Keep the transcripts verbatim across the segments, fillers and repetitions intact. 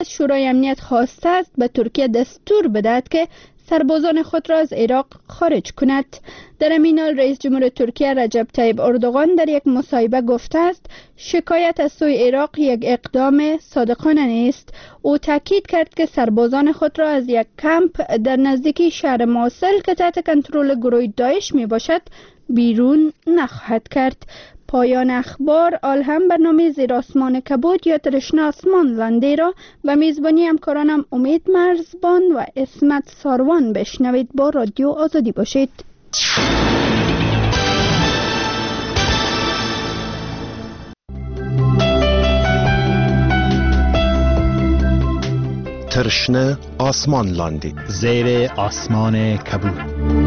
شورای امنیت خواسته است به ترکیه دستور بدهد که سربازان خود را از عراق خارج کند. در این حال رئیس جمهور ترکیه رجب طیب اردوغان در یک مصاحبه گفته است شکایت از سوی عراق یک اقدام صادقانه نیست. او تاکید کرد که سربازان خود را از یک کمپ در نزدیکی شهر موصل که تحت کنترل گروه داعش می باشد بیرون نخواهد کرد. پایان اخبار. آل هم برنامه زیر آسمان کبود یا ترشنه آسمان لنده را و میزبانی همکارانم امید مرزبان و اسمت ساروان بشنوید. با رادیو آزادی باشید. ترشنه آسمان لاندی زیر آسمان کبود.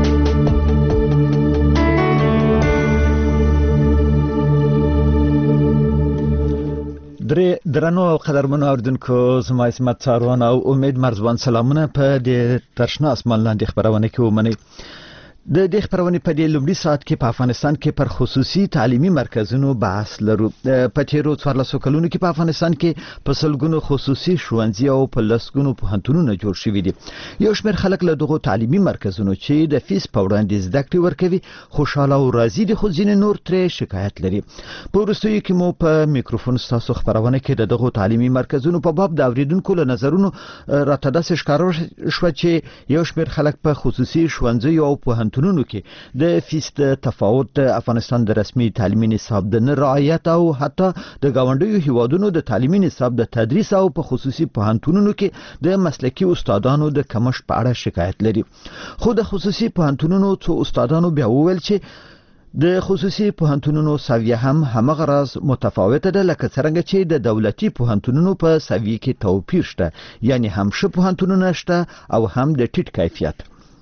درې درنو او قدرمنو اوریدونکو، زما اسمت ساروان او امید مرزبان سلامونه په دې ترشنه آسمان لاندې خبرونه کې ومنئ. د دې خبرونې په دې لومړي ساعت کې په افغانستان کې پر خصوصي تعلیمي مرکزونو بحث لرو. په تیرو څوارلسو کلونو کې په افغانستان کې په سلګونو خصوصي ښوونځي او په لسګونو پوهنتونونه جوړ شوي دي. یو شمېر خلک له دغو تعلیمي مرکزونو چې د فیس په وړاندې زده کړې ورکوي خوشحاله او راضي دي، خو ځینې نور ترې شکایت لري. په وروستیو کې مو په میکروفون ستاسو خبرونه کې د دغو تعلیمي مرکزونو په باب د اوریدونکو له نظرونو راته داسې ښکاره شوه چې یو شمېر خلک په خصوصي ښوونځیو او پوهنتونونو تونونو کې د فیس د تفاوت د افغانستان د رسمي تعلیمي نصاب د نه رعایت او حتی د گاونډیو هیوادونو د تعلیمي نصاب د تدریس او په خصوصي پوهنتونونو کې د مسلکي استادانو د کمښت په اړه شکایت لري. خو د خصوصي پوهنتونونو څو استادانو بیا وویل چې د خصوصي پوهنتونونو سویه هم همغه راز متفاوته ده لکه څرنګه چې د دولتي پوهنتونونو په سویه کې توپیر شته، یعنی هم ښه پوهنتونونه شته او هم د ټیټ کیفیت.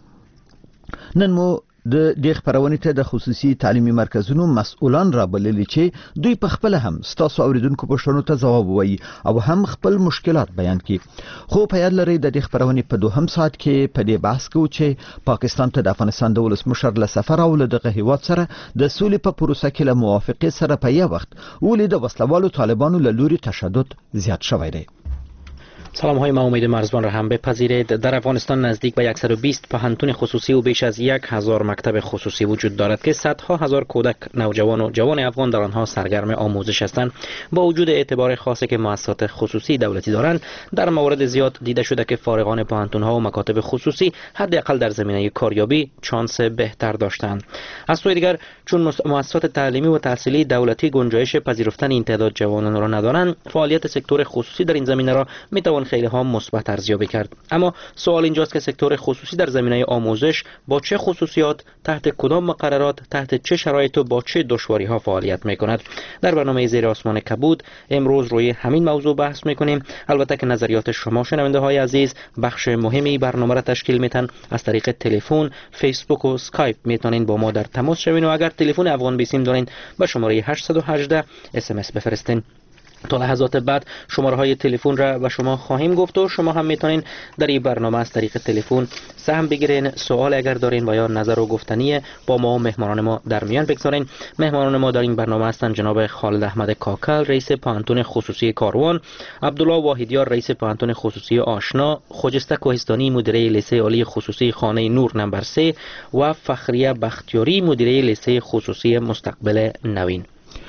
نن مو د دې خبرونې ته د خصوصي تعلیمي مرکزونو مسؤلان را بللي چې دوی په خپل هم ستاسو اوریدونکو پوښتنو ته ځواب ووایي او هم خپل مشکلات بیان کړي. خو په یاد لرئ د دې خبرونې په دوهم ساعت کې په دې بحث کوو چې پاکستان ته د افغانستان د ولسمشر له سفر او له دغه هیواد سره د سولې په پروسه کې له موافقې سره په یو وخت ولې د وسلوالو طالبانو له لوري تشدد زیات شوی دی. سلام های ما امید مرزبان را هم بپذیرید. در افغانستان نزدیک به صد و بیست پوهنتون خصوصی و بیش از یک هزار مکتب خصوصی وجود دارد که صدها هزار کودک، نوجوان و جوان افغان در آنها سرگرم آموزش هستند. با وجود اعتبار خاصی که مؤسسات خصوصی دولتی دارند، در مورد زیاد دیده شده که فارغان پوهنتون ها و مکاتب خصوصی حداقل در زمینه کاریابی چانس بهتر داشتند. از سوی دیگر چون مؤسسات تعلیمی و تحصیلی دولتی گنجایش پذیرفتن این تعداد جوانان را ندارند، فعالیت سکتور خصوصی در این زمینه را میتوان خیلی ها مثبت ارزیابی کرد. اما سوال اینجاست که سکتور خصوصی در زمینه آموزش با چه خصوصیات، تحت کدام مقررات، تحت چه شرایط و با چه دشواری ها فعالیت میکند؟ در برنامه زیر آسمان کبود امروز روی همین موضوع بحث میکنیم. البته که نظریات شما شنونده های عزیز بخش مهمی برنامه را تشکیل میتن. از طریق تلفن، فیسبوک و اسکایپ میتونین با ما در تماس شوین و اگر تلفن افغان بیسیم دارین به شماره هشت یک هشت اس ام اس بفرستین. تا لحظات بعد شماره های تلفن را به شما خواهیم گفت و شما هم میتونین در این برنامه از طریق تلفن سهم بگیرین، سوال اگر دارین و یا نظر و گفتنی با ما و مهمانان ما در میان بگذارین. مهمانان ما در این برنامه هستند جناب خالد احمد کاکل رئیس پوهنتون خصوصی کاروان، عبدالله واحدیار رئیس پوهنتون خصوصی آشنا، خجسته کوهستانی مدیره لیسه عالی خصوصی خانه نور نمبر سه و فخریه بختیاری مدیره لیسه خصوصی مستقبل نوین.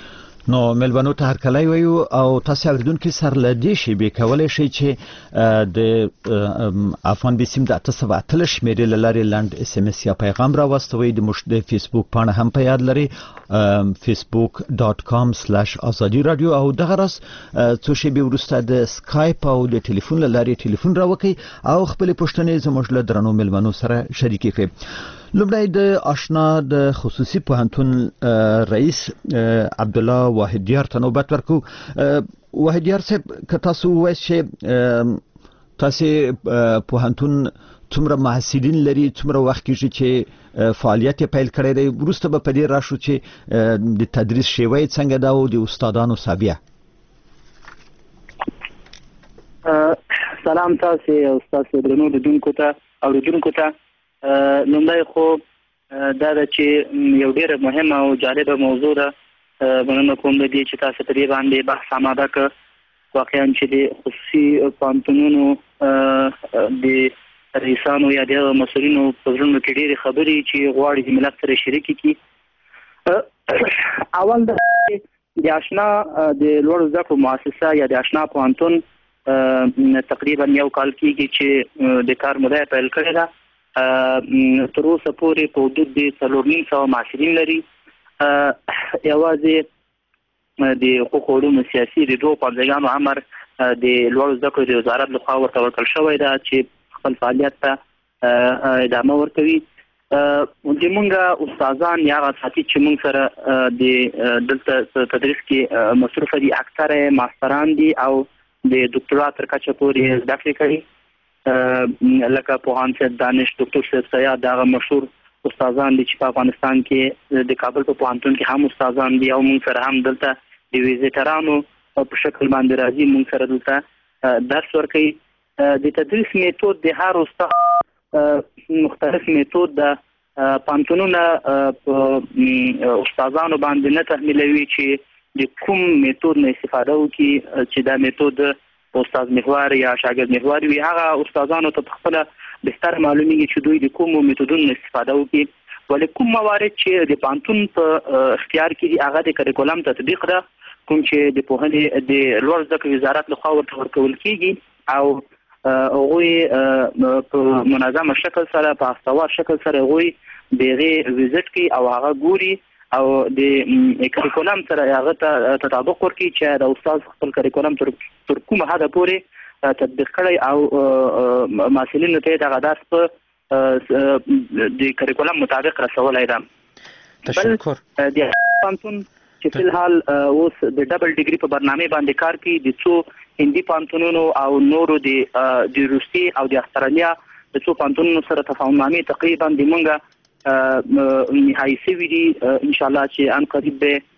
نو ملبانو ته هرکلی وایو او تاسو اوریدونکو سره له دې شیبې کولی شئ چې د افغان بیسیم د اته سوه اتلس شمېرې له لارې لنډ اس ام اس یا پیغام راواستوئ. د موږ د فیسبوک پاڼه هم په یاد لرئ، فیسبوک ډاټ کام سلاش ازادي رادیو، او دغه راز څو شیبې وروسته د سکایپ او د ټلیفون له لارې ټلیفون راوکئ او خپلې پوښتنې زموږ له درنو ملمنو سره شریکې کړئ. لومړی د آشنا د خصوصي پوهنتون رئیس عبدالله واحدیار ته نوبت ورکو. واحدیار صاحب که تاسو ووایئ چې تاسو پوهنتون څومره محصلین لري، څومره وخت کېږي چې فعالیت یې پیل کړی دی، وروسته به په دې راشو چې د تدریس شیوه یې څنګه ده او د استادانو سابیه. سلام تاسو او ستاسو درنو لیدونکو ته اوریدونکو ته. لومړی خو دا ده چې یو ډېره مهمه او جالبه موضوع ده. مننه کوم د دې چې تاسو په دې باندې بحث آماده کړ. واقعا چې د خصوصي پوهنتونونو د رئیسانو یا د مسؤلینو په ژوند کې ډېرې خبرې چې غواړي د ملت سره شریک کړي. اول د آشنا د لوړ زده کړو مؤسسه یا د آشنا پوهنتون تقریبا یو کال کېږي چې د کار موده پیل کړې ده. تر اوسه پورې په حدود د څلور نیم سوه محصلین لري. یوازې د حقوقو علومو سیاسي د دوو پوهنځیانو امر د لوړو زده کړو د وزارت لخوا ورته ورکړل شوی ده چې خپل فعالیت ته ادامه ورکوي. زموږ استادان یا هغه اساتید چې موږ سره د دلته تدریس کې مصروفه دي اکثره ماستران دي او د ډاکټرا تر کچه پورې زده کړې کوي. لکه پوهاند سید دانش ډاکټر سید سیاد دغه مشهور استادان دي چې په افغانستان کې د کابل په پوهنتون کې هم استادان دي او موږ سره هم دلته د ویزیټرانو په شکل باندې راځي، موږ سره دلته درس ورکوي. د تدریس میتود د هر استاد مختلف میتود د پوهنتونونه په استادانو باندې نه تحمیلوي چې د کوم میتود نه استفاده وکړي چې دا میتود استاد محور یا شاګرد محور وي. هغه استادانو ته خپل بهتر معلومیږي چې دوی د کوم میتودونو استفاده وکړي. ولې کوم موارد چې د پوهنتون په اختیار کې دي هغه د کریکولم تطبیق ده، کوم چې د پوهنې د لوړ زده کړو وزارت لخوا ورته ورکول کېږي او هغوی په منظمه شکل سره په هفتهوار شکل سره هغوی د هغې ویزټ کوي او هغه ګوري او د کریکولم سره هغه ته تطابق ورکړي چې د استاد خپل کریکولم تر کومه حده پورې تطبیق کړی او محصلینو ته دغه درس په د کریکولم مطابق رسولی ده. تشکر. د پوهنتون چې فی الحال اوس د ډبل ډیګري په برنامه باندې کار کوي، د څو هندي پوهنتونونو او نورو د روسیې او د استرالیا د څو پوهنتونونو سره تفاهمنامې تقریبا د موږ نهایی شوي دي. انشاءالله چې ان قریب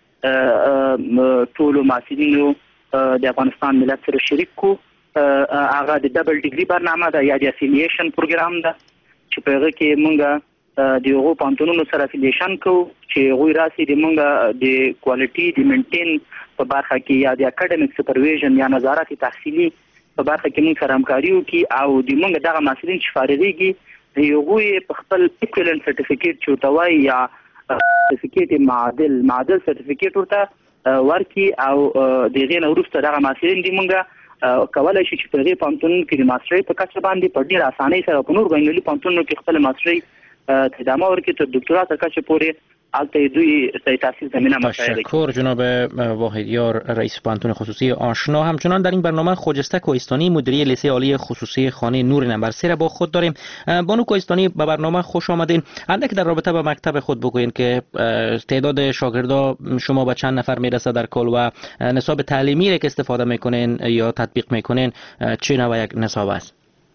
به ټولو محصلینو د افغانستان ملت سره شریک کو. هغه د ډبل ډیګري برنامه ده یا د افیلیشن پروګرام ده چې په هغه کې موږ د هغو پوهنتونونو سره افیلیشن کوو چې هغوی راسي د موږ د کوالټي د مینټین په برخه کې یا د اکاډمیک سپرویژن یا نظارت تحصیلي په برخه کې موږ سره همکاري وکړي او د موږ دغه محصلین چې فارغېږي هغوی په خپل ایکویلنت سرټیفیکیټ چې ورته وایي یا سرټیفیکیټ معادل معادل سرټیفیکیټ ورته ورکړي او د هغې نه وروسته دغه محصلین دي موږ کولی شي چې په هغې پوهنتونونو کې د ماسټرۍ په کچه باندې په ډېره اسانۍ سره په نور بین المللي پوهنتونونو کې خپله ماسټرۍ ته ادامه ورکړي تر دکترا تر کچه پورې البته دوی تحصیل زمینه مساعده. تشکر جناب واحدیار رئیس پوهنتون خصوصی آشنا. همچنان در این برنامه خجسته کوهستانی مدیری لیسه عالی خصوصی خانه نور نمبر سه را با خود داریم. بانو کوهستانی به برنامه خوش آمدین. اندک در رابطه با مکتب خود بگوین که تعداد شاگردا شما به چند نفر میرسه در کل و نصاب تعلیمی که استفاده میکنین یا تطبیق میکنین چه نوع یک نصاب است؟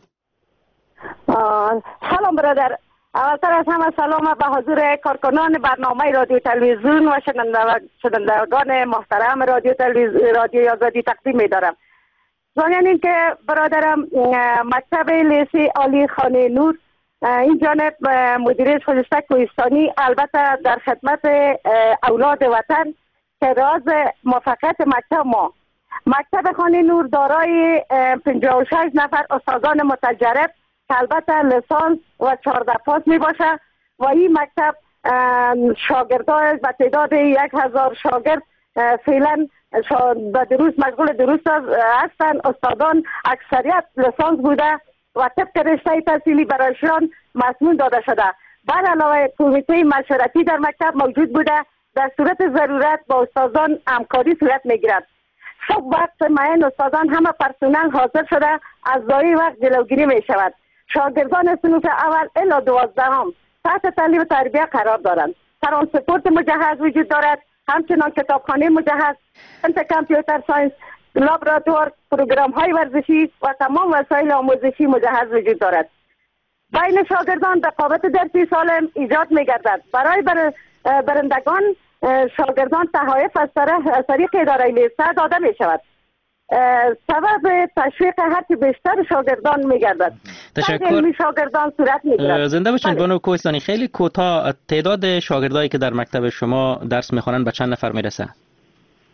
سلام برادر. اولتر از همه سلام به حضور کارکنان برنامه رادیو تلویزیون و شنوندگان محترم رادیو تلویزیون رادیو آزادی تقدیم می دارم. ضمن این که برادرم مکتب لیسه عالی خانه نور این جانب مدیریت خجسته کوهستانی البته در خدمت اولاد وطن که راز موفقیت مکتب ما مکتب خانه نور دارای پنجاه و شش نفر استادان متجرب البته لیسانس و چهارده پاس می باشه و این مکتب شاگردان به تعداد یک هزار شاگرد فعلا به دروس مشغول دروس هستند. استادان اکثریت لیسانس بوده و طبق رشته تحصیلی برایشان مسموم داده شده. بر علاوه کمیته مشورتی در مکتب موجود بوده، در صورت ضرورت با استادان همکاری صورت می گیرد. صبح وقت معین استادان همه پرسنل حاضر شده از ضایع وقت جلوگیری می شود. شاگردان صنف اول الی دوازدهم تحت تعلیم و تربیت قرار دارند. ترانسپورت مجهز وجود دارد، همچنان کتابخانه مجهز، سنت کامپیوتر ساینس، لابراتوار، پروگرام های ورزشی و تمام وسایل آموزشی مجهز وجود دارد. بین شاگردان رقابت درسی سالم ایجاد می گردد. برای بر برندگان شاگردان تحایف از طریق اداره لیسه داده می شود. سبب تشویق هرچی بیشتر شاگردان میگردد. تشکر. شاگردان صورت میگیرد. زنده باشین بانو کوهستانی. خیلی کوتاه تعداد شاگردایی که در مکتب شما درس میخوانند به چند نفر میرسه؟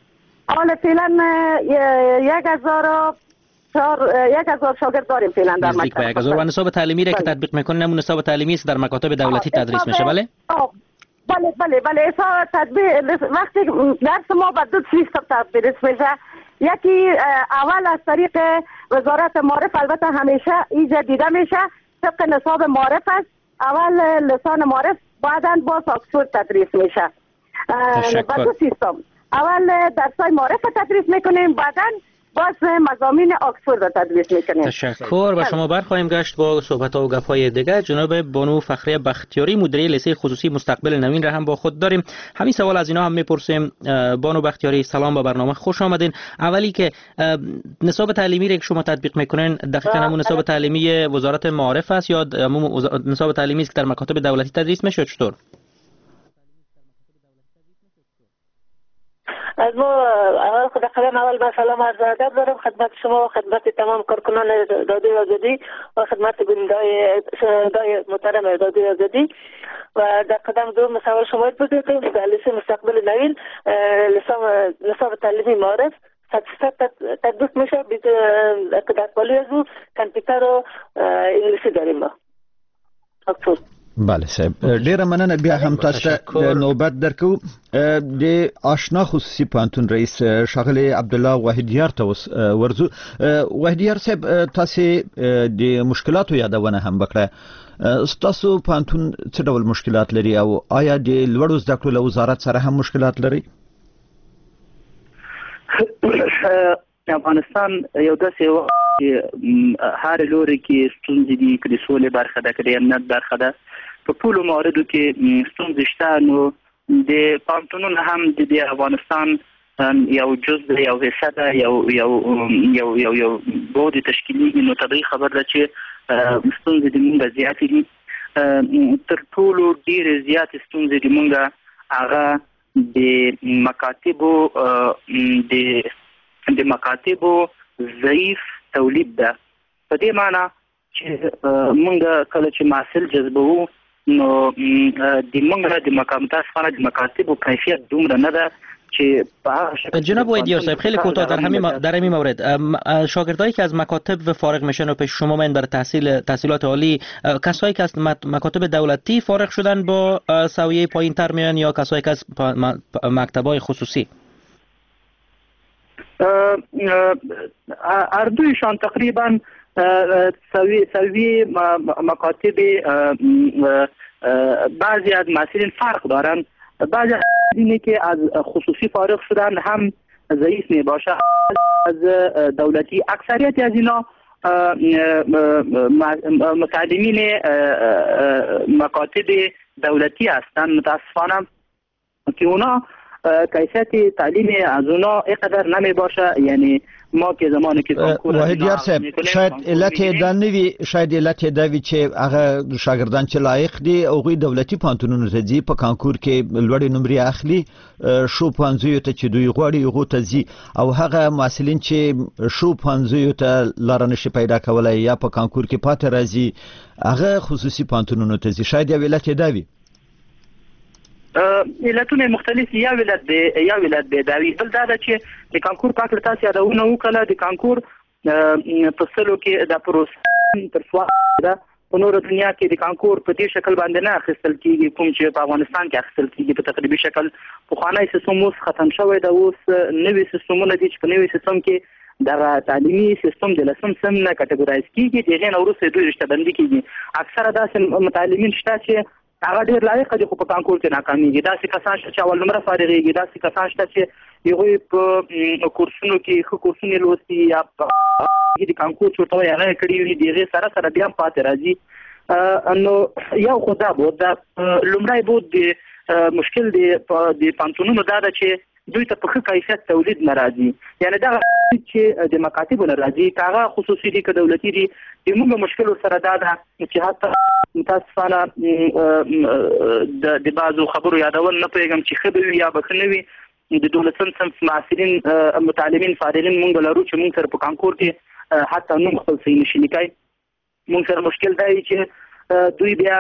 حالا فعلا یک هزار یک هزار شاگرد داریم فعلا در نزدیک به یک هزار. و نصاب تعلیمی را که تطبیق میکنین همون نصاب تعلیمی است در مکاتب دولتی تدریس میشه؟ بله بله بله بله تطبیق وقتی درس ما به دو سیستم تدریس میشه. یکی اول از طریق وزارت معارف، البته همیشه اینجا دیده میشه طبق نصاب معارف است. اول لسان معارف، بعدا باز آکسفورد تدریس میشه. به دو سیستم، اول درسای معارف تدریس میکنیم، بعدا باز مضامین آکسفورد را تدریس میکنیم. تشکر. و شما برخواهیم گشت با صحبت ها و گپ های دیگه. جناب بانو فخریه بختیاری مدیره لیسه خصوصی مستقبل نوین را هم با خود داریم. همین سوال از اینا هم میپرسیم. بانو بختیاری سلام، به برنامه خوش آمدین. اولی که نصاب تعلیمی را که شما تطبیق میکنین دقیقاً همون نصاب تعلیمی وزارت معارف است یا همون نصاب تعلیمی است که در مکاتب دولتی تدریس میشه؟ چطور؟ از ما اول خود قدم اول با سلام عرض ادب دارم خدمت شما و خدمت تمام کارکنان رادیو آزادی و خدمت بینندگان شنوندگان محترم رادیو آزادی. و در قدم دوم سوال شما بود که در لیسه مستقبل نوین نصاب تعلیمی معارف صد درصد تطبیق میشه. در پالی از او کامپیوتر و انگلیسی داریم ما. اکثر بله صاحب، ډیره مننه. بیا هم تاسو ته نوبت درکو. د آشنا خصوصي پوهنتون رئیس ښاغلی عبدالله وحیدیار ته ورځو. وحیدیار صاحب، تاسو د مشکلاتو یادونه هم وکړه. ستاسو پوهنتون څه ډول مشکلات لري او آیا د لوړو زده کړو له وزارت سره هم مشکلات لري؟ افغانستان یو داسې وخت چې هر لوري کې ستونزې دي، که د سولې برخه ده که د امنیت برخه ده، په ټولو مواردو کې ستونزې شته. نو د پوهنتونونو هم د دې افغانستان یو جز ده، یو حصه ده، یو یو یو یو یو بعد تشکیلیږي. نو طبیعي خبر ده چې ستونزې د مونږ زیاتې دي. تر ټولو ډېرې زیاتې ستونزې د مونږ هغه د مکاتبو د د مکاتبو ضعیف تولید ده. په دې معنی چې مونږ کله چې محصل جذبوو نو د مونږ د مکاتبو د مکاتبو کیفیت دومره نه ده چې په جناب وحیدیار صاحب خیلی کوتاه در همین در همین مورد شاگردایی که از مکاتب فارغ میشن و پیش شما میان برای تحصیل تحصیلات عالی، کسایی که از مکاتب دولتی فارغ شدن با سویه پایین‌تر میان یا کسایی که از مکتب‌های خصوصی؟ اردویشان تقریبا سوی سوی مکاتب بعضی از محصلین فرق دارند. بعضی اینه که از خصوصی فارغ شدن هم ضعیف می باشه از دولتی. اکثریت از اینا متعلمین مکاتب دولتی هستند. متاسفانه که اونا کیفیت تعلیم از اونا اینقدر نمی باشه. یعنی ما که زمانی که وحیدیار صاحب شاید علت دا نوي شاید علت دا وي چې هغه شاګردان چې لایق دي هغوی دولتي پوهنتونونو ته ځي، په کانکور کې لوړې نمرې اخلي، شو پوهنځیو ته چې دوی غواړي هغو ته ځي، او هغه محصلین چې شو پوهنځیو ته لاره نشي پیدا کولی یا په کانکور کې پاتې راځي هغه خصوصي پوهنتونونو ته ځي. شاید یو علت دا وي. علتونه مختلف یا ولادت به یا ولادت به داوی بل دا چې د کانکور پاتې تاسو یادونه وکړه. د کانکور په سلو کې د پروسې تر څو ده په نور دنیا کې د کانکور په دې شکل باندې نه اخیستل کیږي کوم چې په افغانستان کې اخیستل کیږي. په تقریبي شکل پخوانی سیستم اوس ختم شوی ده. اوس نوې سیستمونه دي چې په نوې سیستم کې د تعلیمي سیستم د لسم سم نه کټګورایز کیږي. دغه نه وروسته دوی رشته بندي کیږي. اکثره داسې متعلمین شته چې هغه ډېر لایق دي خو په کانکور کې ناکامیږي. داسې کسان شته چې اول نمره فارغېږي، داسې کسان شته چې هغوی په کورسونو کې ښه کورسونه لوستي یا د کانکور چې ورته وایي هغه یې کړي وي، د هغې سره سره بیا هم پاتې راځي. نو یو خو دا بود دا لومړی بود د مشکل د پوهنتونونو دا ده چې دوی ته په ښه کیفیت تولید نه راځي. یعنې دغه چې د مکاتبو نه راځي که هغه خصوصي دي که دولتي دي، د موږ مشکل ورسره دا ده چې حتی متاسفانه د بعضو خبرو یادول نه پوهېږم چې ښه به وي یا به ښه نه وي. د دولسم صنف محصلین متعلمین فارغین موږ لرو چې موږ سره په کانکور کې حتی نوم خپل صحیح نشي لیکای. موږ سره مشکل دا دی چې دوی بیا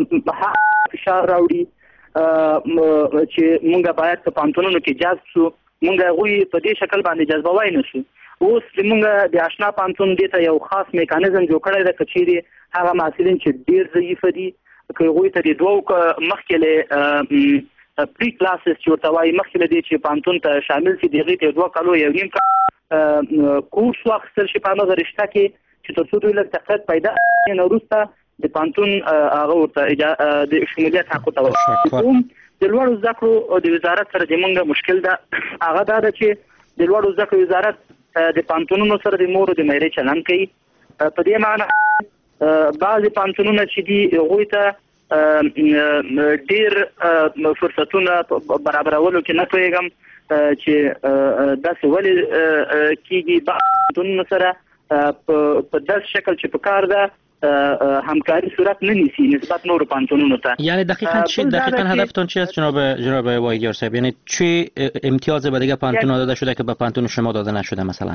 فشار راوړي چې موږ باید په پوهنتونونو کې جذب شو مونږ غوي په دې شکل باندې جذبوای نشو. اوس موږ د آشنا پانتون د ته یو خاص میکانیزم جوړ کړی دی کچېری هغه محصلین چې ډیر ضعیف دي که غوي ته د دوه مخکې له پری کلاسز چې ورته مخکې له دې چې پانتون ته شامل شي دغه ته دوه کالو یو نیم کورس واخیستل شي په نظر شته کې چې تر څو دوی له تقاعد پیدا نه وروسته د پانتون هغه ورته د شمولیت حق ته ورکوم. د لوړو زده کړو د وزارت سره د موږ مشکل ده هغه دا ده چې د لوړو زده کړو وزارت د پانتونونو سره د مور د مېرې چلن کوي. په دې معنی بعضی پانتونونه چې دي هغوی ته ډېر فرصتونه برابرولو کې نه پوهېږم چې داسې ولې کېږي. پانتونونو سره په داسې شکل چې په کار ده همکاری صورت نمیسی نسبت نور پانتونونو ته. یعنی دقیقاً چی دقیقاً هدفتون چی است جناب جناب واحدیار صاحب؟ یعنی چی امتیاز به دیگه پانتون داده شده که به پانتون شما داده نشده مثلا؟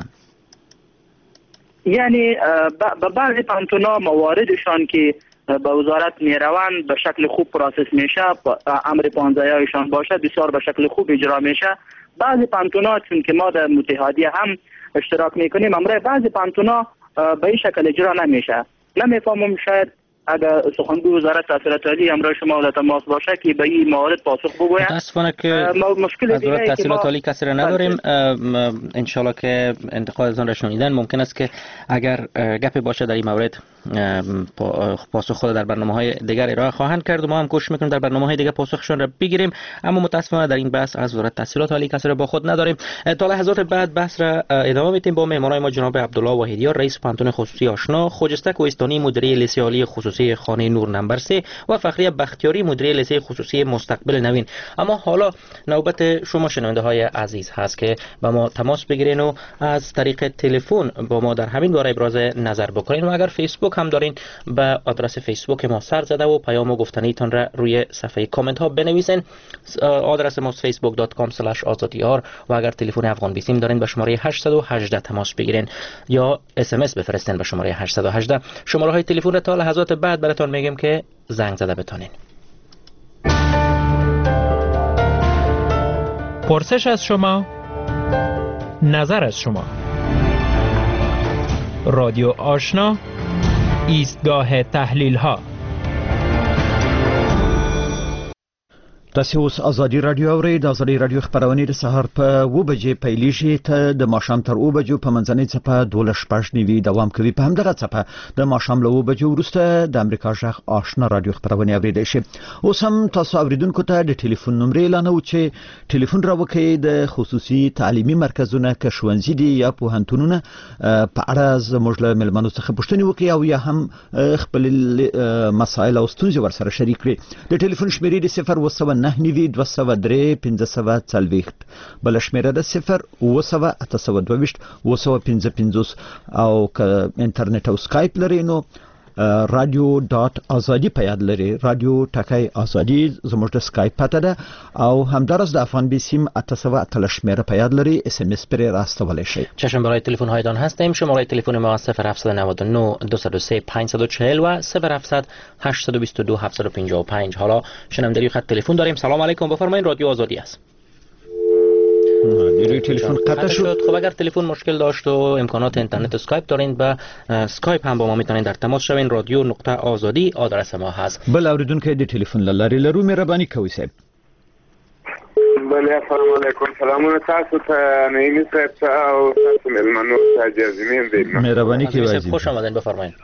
یعنی به بعضی پانتونا مواردشان که به وزارت میروند به شکل خوب پروسس میشه، امر پانزده‌ایشان باشه بسیار به شکل خوب اجرا میشه. بعضی پانتونا چون که ما در متحادیه هم اشتراک میکنیم امر بعضی پانتونا به این شکل اجرا نمیشه. نمیفهمم شاید اگر سخنگوی وزارت تحصیلات عالی همراه شما در تماس باشه که به این موارد پاسخ بگوید. متاسفانه که از وزارت تحصیلات عالی کسی را نداریم. ان شاء الله که انتقادتان را شنیدن. ممکن است که اگر گپی باشه در این مورد پاسخ خود در برنامه‌های دیگر ارائه خواهند کرد و ما هم کوشش میکنیم در برنامه‌های دیگر پاسخشون را بگیریم. اما متاسفانه در این بحث از وزارت تحصیلات عالی کسی را با خود نداریم. تا لحظات بعد بحث را ادامه میدیم با مهمانای ما جناب عبدالله واحدیار رئیس پانتون خصوصی آشنا، خجسته کوهستانی مدیره لیسه عالی خصوصی خانه نور نمبر سه و فخریه بختیاری مدیره لیسه خصوصی مستقبل نوین. اما حالا نوبت شما شنونده های عزیز هست که با ما تماس بگیرین و از طریق تلفن با ما در همین باره ابراز نظر بکنین و اگر فیسبوک هم دارین به آدرس فیسبوک ما سر زده و پیام و گفتنیتان را روی صفحه کامنت ها بنویسین. آدرس ما facebook dot com slash azadiyar و اگر تلفن افغان بیسیم دارین به شماره هشت یک هشت تماس بگیرین یا اس ام اس بفرستین به شماره هشت یک هشت. شماره های تلفن را تا لحظات بعد براتون میگم که زنگ زده بتونین. پرسش از شما، نظر از شما. رادیو آشنا، ایستگاه تحلیل ها. تاسو اوس ازادي رادیو اورئ. د ازادي رادیو خبرونه د سهار په و بجې پیلیږي ته د ماښام تر و بجو په منځنۍ څپه دوله شپږ نیوي دوام کوي. په همدغه څپه د ماښام له و بجو وروسته د امریکا ژغ آشنا رادیو خبرونه اوریدئ شي. اوس هم تاسو اوریدونکو ته د ټلیفون نمبر اعلان و چې ټلیفون راوکړئ د خصوصي تعلیمي مرکزونه که ښوونځي دي یا پوهنتونونه په اړه زموږ له مېلمنو څخه پوښتنې وکړئ او یا هم خپل مسایل او ستونزې ورسره شریک کړئ. د ټلیفون شمیرې د صفر اوه سوه نه نوي دوه سوه درې پنځه سوه څلوېښت، بله شمیره ده صفر اوه سوه اته سوه دوه ویشت اوه سوه پنځه پنځوس. او که انټرنیټ او سکایپ لرئ نو رادیو ډاټ ازادي په یاد لري. رادیو ټکی ازادي زموږ د سکایپ پته ده او همدارس د افغان بیسیم اته سوه اتلس شمیره په یاد لري. اس ام اس پرې راستولی شئ. چشم برای تلفن هایتان هستیم. شماره تلفن ما صفر هفت نه نه دو صفر سه پنج چهار صفر و صفر هفت هشت دو دو هفت پنج پنج. حالا شنوندگی خط تلفن داریم. سلام علیکم، بفرمایید. رادیو آزادی است. دیروی تلفن قطع شد. خب اگر تلفن مشکل داشت و امکانات اینترنت اسکایپ دارین با اسکایپ هم با ما میتونین در تماس شوین. رادیو نقطه آزادی آدرس ما هست. بل اوریدونکو د تلفن لارې لرو مهرباني کوئ صاحب. بله السلام علیکم. سلامونه تاسو ته نعیمی صاحب او تاسو مېلمنو ته جازمین دی. مهرباني کوئ عزیز. خوش آمدین، بفرمایید.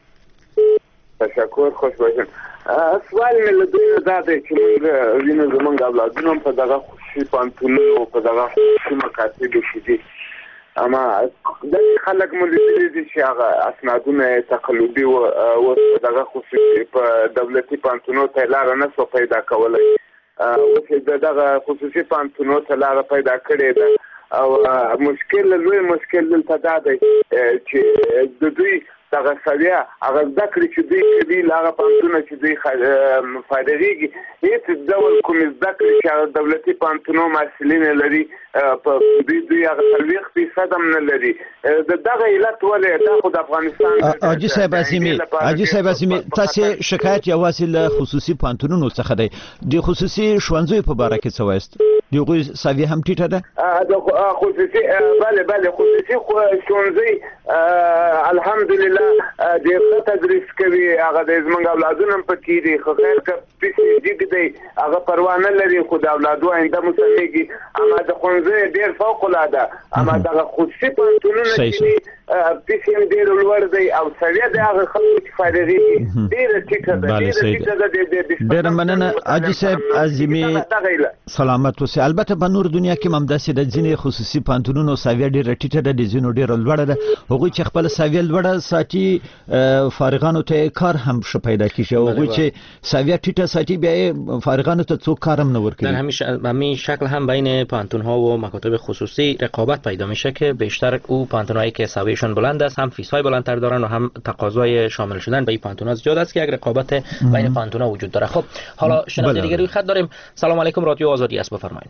تشکر، خوش باشین. سوال مې له دوی دا دی چې موږ وینو زموږ اولادونه هم په دغه خصوصي پوهنتونونو په دغه خصوصي مکاتبو کې دي، اما داسې خلک مو لیدلي دي چې هغه اسنادونه یې تقلبي و اوس په دغه خصوصي په دولتي پوهنتونونو ته لاره نه سوه پیدا کولی. اوس یې د دغه خصوصي پوهنتونونو ته لاره پیدا کړې ده او مشکل لوی مشکل دلته دا دی چې د دوی دغه سویه هغه زده کړې چې دوی کوي له هغه پوهنتونه چې دوی فارغېږي هېڅ ډول کومې زده کړې چې هغه دولتي پوهنتونو محصلین لري په دوی دوی هغه څلوېښت فیصد هم نه لري. د دغه علت ولې دا خو د افغانستان حاجي صاحب عظیمي حاجي صاحب عظیمي تاسې شکایت یوازې له خصوصي پوهنتونونو څخه دی. د خصوصي ښوونځیو په باره کې څه وایست؟ دغه ساوی هم ټیټه ده د خصوصي بله بله خصوصي ښوونځي الحمدلله د تدریس کوي هغه د زمونږ اولادونه په کې دي خو خیر که پیسې جګ دی هغه پروا نه لري خو د اولادو آینده مسلېږي اما د ښوونځي ډېر فوق العاده اما دغه خصوصي پوهنتونونه چې پیسې هم ډېر لوړ دی او سویه د هغه خلکو چې فارغېږي ډېره ټیټه ده ډېره ټیټه ده ډېره مننه حاجي صاحب عظیمي سلامت اوسئ. البته په نور دنیا کې هم داسې د ځینې خصوصي پوهنتونونو سویه ډېره ټیټه ده د ځینو ډېره لوړه ده هغوی چې خپله سویه لوړه ساتي فارغانو ته کار هم ښه پیدا کیږي او هغوی چې سویه ټیټه ساتي بیا یې فارغانو ته څوک کار هم نه ورکوي. در همین شکل هم بین پوهنتون‌ها و مکاتب خصوصی رقابت پیدا میشه که بیشتر او پوهنتون‌هایی که سویه‌شان بلند است هم فیس‌های بلندتر دارن و هم تقاضای شامل شدن به این پوهنتون‌ها زیاد است که یک رقابت بین پوهنتون‌ها وجود داره. خب حالا شنونده دیگه روی خط داریم. سلام علیکم، رادیو آزادی است، بفرمایید.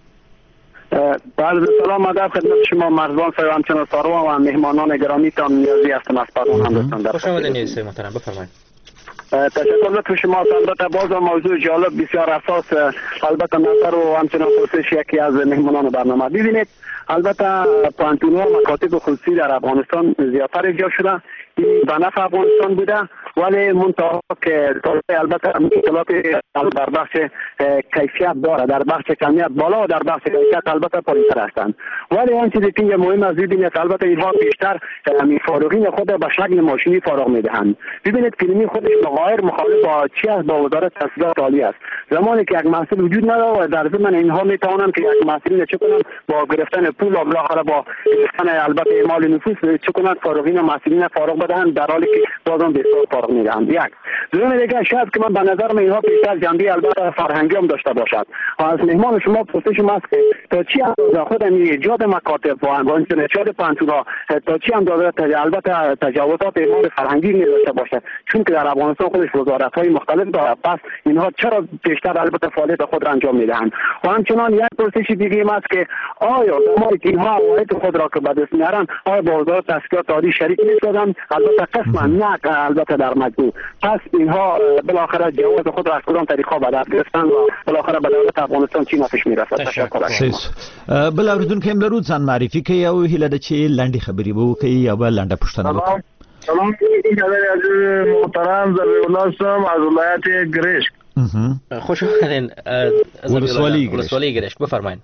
بعد سلام ادب خدمت شما مرزبان صاحب همچنین ساروا و مهمانان گرامی تان نیازی هستم از پروان همراهتان. خوش آمدید نیازی محترم، بفرمایید. تشکر لطف شما. البته باز موضوع جالب بسیار اساس البته نظر و همچنین پرسش یکی از مهمانان برنامه. ببینید البته پوهنتون‌ها و مکاتب خصوصی در افغانستان زیادتر ایجاد شده، این به نفع افغانستان بوده ولی منتها که البته مشکلات در بخش کیفیت داره، در بخش کمیت بالا و در بخش کیفیت البته پایین‌تر هستند. ولی آن چیزی که مهم از این است البته اینها بیشتر فارغین خود به شکل ماشینی فارغ میدهند. ببینید کلمه خودش مغایر مخالف با چی است با وزارت تحصیلات عالی است. زمانی که یک محصول وجود نداره و در ضمن اینها میتوانند که یک محصول چه کنند با گرفتن پول و بالاخره با گرفتن البته اعمال نفوس چه کنند فارغین و محصولین فارغ بدهند در حالی که بازم بسیار فارغ میدهند. یک دوم دیگه شاید که من به نظر من اینها بیشتر جنبه البته فرهنگی هم داشته باشد. از مهمان شما پرسش شما است که تا چی اندازه خود این ایجاد مکاتب و انواع ایجاد پوهنتون‌ها تا چی اندازه البته تجاوزات اعمال فرهنگی نداشته باشد، چون که در افغانستان خودش وزارت‌های مختلف دارد، پس اینها چرا بیشتر البته فعالیت خود را انجام میدهند. و همچنان یک پرسش دیگه این است که آیا زمانی که اینها عواید خود را که به دست میارن آیا با وزارت تحصیلات عالی شریک نیستند؟ البته قسما نه البته در مجموع. پس اینها بالاخره جواز خود را از کدام طریقا به دست گرفتن و بالاخره به دولت افغانستان چی نفعش میرسد؟ تشکر. بل اوریدونکو هم لرو ځان معرفي کوي او هیله ده چې لنډې خبرې به وکړي یا به لنډه پوښتنه وکړي. سلام علیکم محترم، ذبیح الله صاحب از ولایت گرشک. خوش آمدین ولسوالی ولسوالی گرشک، بفرمایید.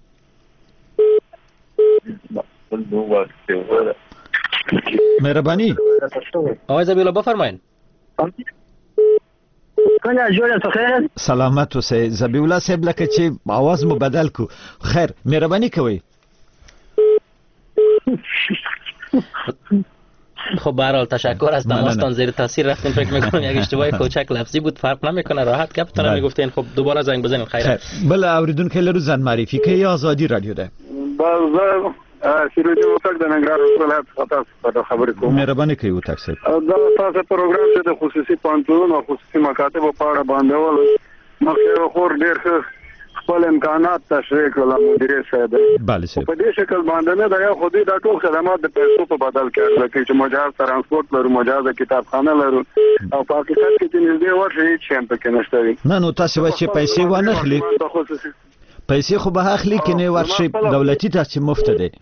مهربانی آقای ذبیح الله بفرمایید. سلامت اوسئ ذبیح الله صاحب، لکه چې आवाज مو بدل کو. خیر مهربانی کوئ. خب به هر حال تشکر از تماستان، زیر تاثیر رفتین. فکر میکنم یک اشتباه کوچک لفظی بود، فرق نمیکنه، راحت گپتون میگفتین. خب دوباره زنگ بزنین. خیر بله اوریدونکو لرو ځان معرفي کوي. آزادی رادیو ده. باز سیروی وتک د ننګرهار ولایت خاطر په خبرې کوم. مهرباني کوي وتک صاحب. دا تاسو پروګرام چې د خصوصي پوهنتونونو او خصوصي مکاتب په اړه باندې ول مخکې خور ډېر خپل امکانات تشریح کړل مدیر صاحب. بله صاحب. په دې شکل باندې نه دا خو دې د ټول خدمات د پیسو په بدل کې لکه چې مجاز ترانسپورت لرو، مجاز کتابخانه لرو او په حقیقت کې چې نږدې ورشي هیڅ شی په کې نشته. نه نو تاسو وایي چې پیسې ونه خلی، پیسې خو به اخلي کې نه ورشي دولتي ته چې مفت دی.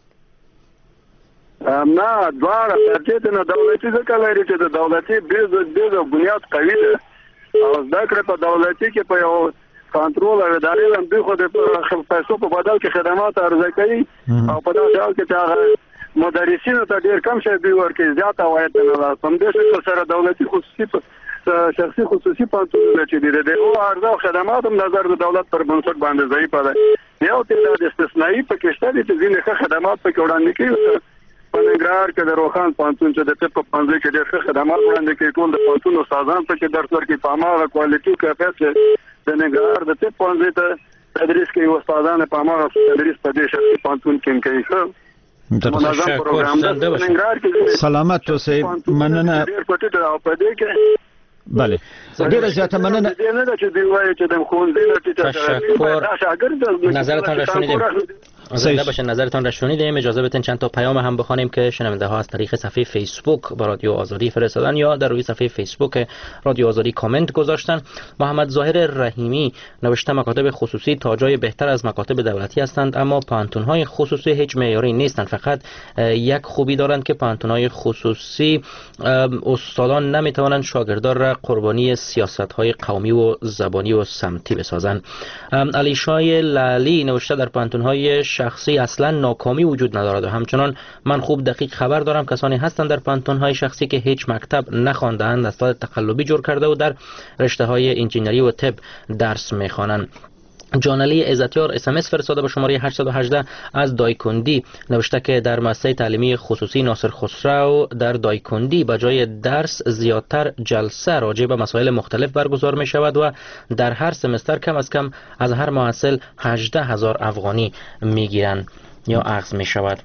نه دواړه ترجیح نه دولتي ځکه لري چې د دولتي بیز بیز بنیاد قوي ده او دا کړ په دولتي کې په یو کنټرول او ادارې باندې خو د پیسو په بدل کې خدمات عرضه کوي او په داسې حال کې چې هغه مدرسینو ته ډېر کم شی دوی ورکوي، زیات عواید نه لري. په دې شکل سره دولتي خصوصي شخصي خصوصي پوهنتونونه چې دي د او عرضه او خدمات هم نظر د دولت پر بنسټ باندې ضعیف ده. یو تعداد استثنایی پکې شته چې ځینې ښه خدمات پکې وړاندې کوي. په ننګرهار کې د روخان پوهنتون چې د طب په پوهنځي کې ډېر ښه خدمات وړاندې کوي، ټول د پوهنتون استادان پکې درس ورکوي په هماغه کوالټي کیفیت چې د ننګرهار د طب پوهنځي ته تدریس کوي، استادان په هماغه تدریس په دې شخصي پوهنتون کې کوي. ښه منظم پروګرام ده. ننګرهار کې سلامت اوسئ. مننه. ډېر پټ او په دې کې بله ډیره زیاته مننه. نه ده چې دی وایي چې د ښوونځي نه ټیټه تشکر، نظرتان را شنیدیم. زنده باشین. نظرتان را شنیدیم. اجازه بدین چند تا پیام هم بخوانیم که شنونده ها از طریق صفحه فیسبوک با رادیو آزادی فرستادن یا در روی صفحه فیسبوک رادیو آزادی کامنت گذاشتن. محمد ظاهر رحیمی نوشته مکاتب خصوصی تا جای بهتر از مکاتب دولتی هستند، اما پانتون‌های خصوصی هیچ معیاری نیستند. فقط یک خوبی دارند که پانتون‌های خصوصی استادان نمیتوانند شاگردان را قربانی سیاست‌های قومی و زبانی و سمتی بسازند. علی شای لالی نوشته در پانتون‌های شخصی اصلا ناکامی وجود ندارد و همچنان من خوب دقیق خبر دارم کسانی هستند در پانتون‌های شخصی که هیچ مکتب نخواندند، استاد تقلبی جور کرده و در رشته‌های انجینری و طب درس می‌خوانند. جانلی عزتیار اس ام اس فرستاده به شماره هشت یک هشت از دایکندی نوشته که در مؤسسه تعلیمی خصوصی ناصر خسرو در دایکندی به جای درس زیادتر جلسه راجع به مسائل مختلف برگزار می شود و در هر سمستر کم از کم از هر محصل هجده هزار افغانی می گیرند یا اخذ می شود.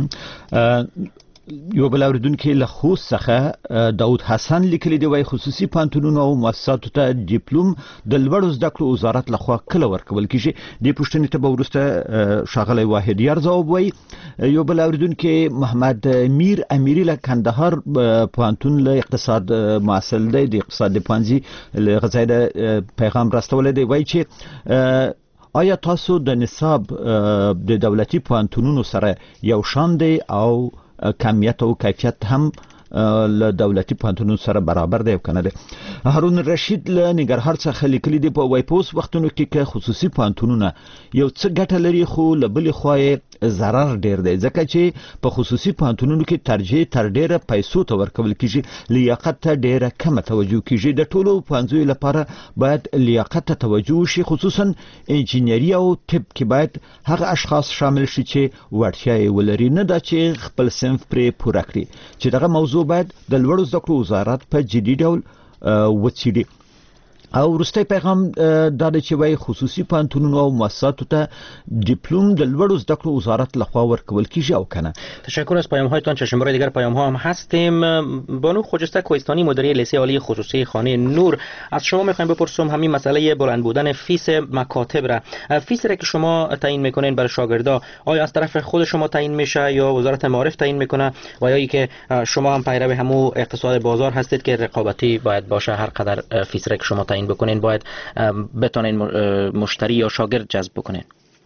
یو بل اوریدونکو له خوست څخه داود حسن لیکلی دی وای خصوصي پانتونونو او مؤسساتو ته ډیپلوم د لوړو زده کړو وزارت لخوا کله ورکول کیږي. د پښتنې ته به ورسته شاغلی واحد یار ځواب وای. یو بل اوریدونکو محمد میر امیری له کندهار پانتون له اقتصاد معاصل دی د اقتصاد پانزي له غزای د پیغام راستول دی وای چې آیا تاسو د نصاب د دولتي پانتونونو سره یو شان دی او کمیت او کیفیت هم له دولتي پانتونونو سره برابر دی کنه دی؟ هارون رشید له نګرهار څخه لیکلی دی په وایپوس وختونو کې که خصوصي پانتونونه یو څه ګټه لري خو له بلې خوا ضرر ډیر دی ځکه چې په خصوصي پانتونونو کې ترجیح تر ډیره پیسو ته ورکول کیږي، لیاقت ته ډیره کمه توجه کیږي. د ټولو پانځوي لپاره باید لیاقت ته توجه وشي، خصوصا انجینری او طب کې باید هغه اشخاص شامل شي چې وړتیا یې ولري، نه دا چې خپل صنف پرې پوره کړي. چې دغه موضوع باید د لوړو زده کړو وزارت په جدي ډول وڅېړي. او وروستی پیغام دا دی چې وایي خصوصي پانتونونو او مؤسساتو ته دیپلوم د لوړو زده کړو وزارت لخوا ورکول کیږي او کنه. تشکر از پیام هایتان. چشم برای دیگر پیام ها هم هستیم. بانو خجسته کوهستانی مدیره لیسه عالی خصوصی خانه نور، از شما میخوایم بپرسم همین مسئله بلند بودن فیس مکاتب را، فیس را که شما تعیین میکنین برای شاگردا آیا از طرف خود شما تعیین میشه یا وزارت معارف تعیین میکنه و یا ای که شما هم پیرو همو اقتصاد بازار هستید که رقابتی باید باشه، هر قدر فیس را که شما تعیین بکنین باید بتونین مشتری یا شاگرد جذب بکنین؟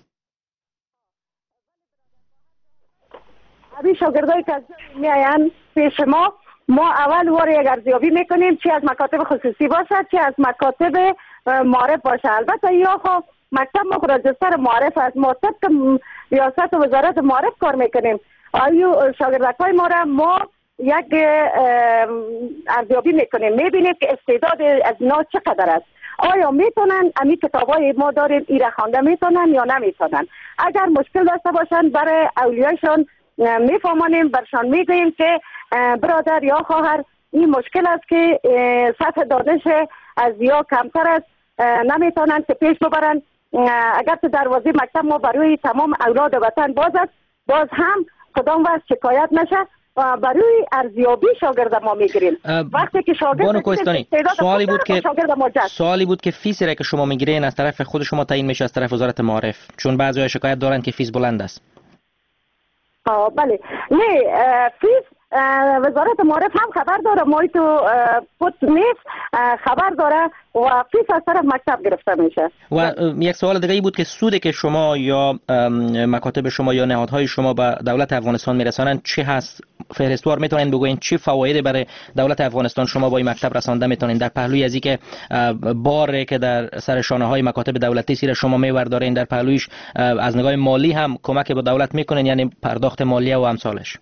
ابی شاگردایی که میاین پیش ما ما اول وار یک ارزیابی میکنیم، چی از مکاتب خصوصی باشه چی از مکاتب معارف باشه. البته یا خو مکتب ما راجستر معارف از ما طبق ریاست وزارت معارف کار میکنیم. آیا شاگردای ما را ما یک ارزیابی میکنیم، میبینیم که استعداد از اینا چقدر است، آیا میتونن امی کتابای ما داریم ایره خوانده میتونن یا نمیتونن. اگر مشکل داشته باشن برای اولیایشان میفهمانیم، برشان میگوییم که برادر یا خواهر این مشکل است که سطح دانش از یا کمتر است، نمیتونن که پیش ببرن. اگر تو دروازه مکتب ما برای تمام اولاد وطن باز است، باز هم کدام وقت شکایت نشه و برای ارزیابی شاگرد ما میگیریم. وقتی که شاگرد سوالی بود که سوالی بود که فیس را که شما میگیرین از طرف خود شما تعیین میشه از طرف وزارت معارف، چون بعضی‌ها شکایت دارن که فیس بلند است. آه بله، نه فیس وزارت معارف هم خبر داره، ما تو پوت نیست خبر داره و فیس از طرف مکتب گرفته میشه. و یک سوال دیگه ای بود که سودی که شما یا مکاتب شما یا نهادهای شما به دولت افغانستان میرسانند چی هست؟ فهرستوار میتونین بگوین چی فوایدی برای دولت افغانستان شما با این مکتب رسانده میتونین؟ در پهلوی از اینکه باری که در سر شانه های مکاتب دولتی سیر شما میوردارین، در پهلویش از نگاه مالی هم کمک به دولت میکنین، یعنی پرداخت مالیه و امثالش؟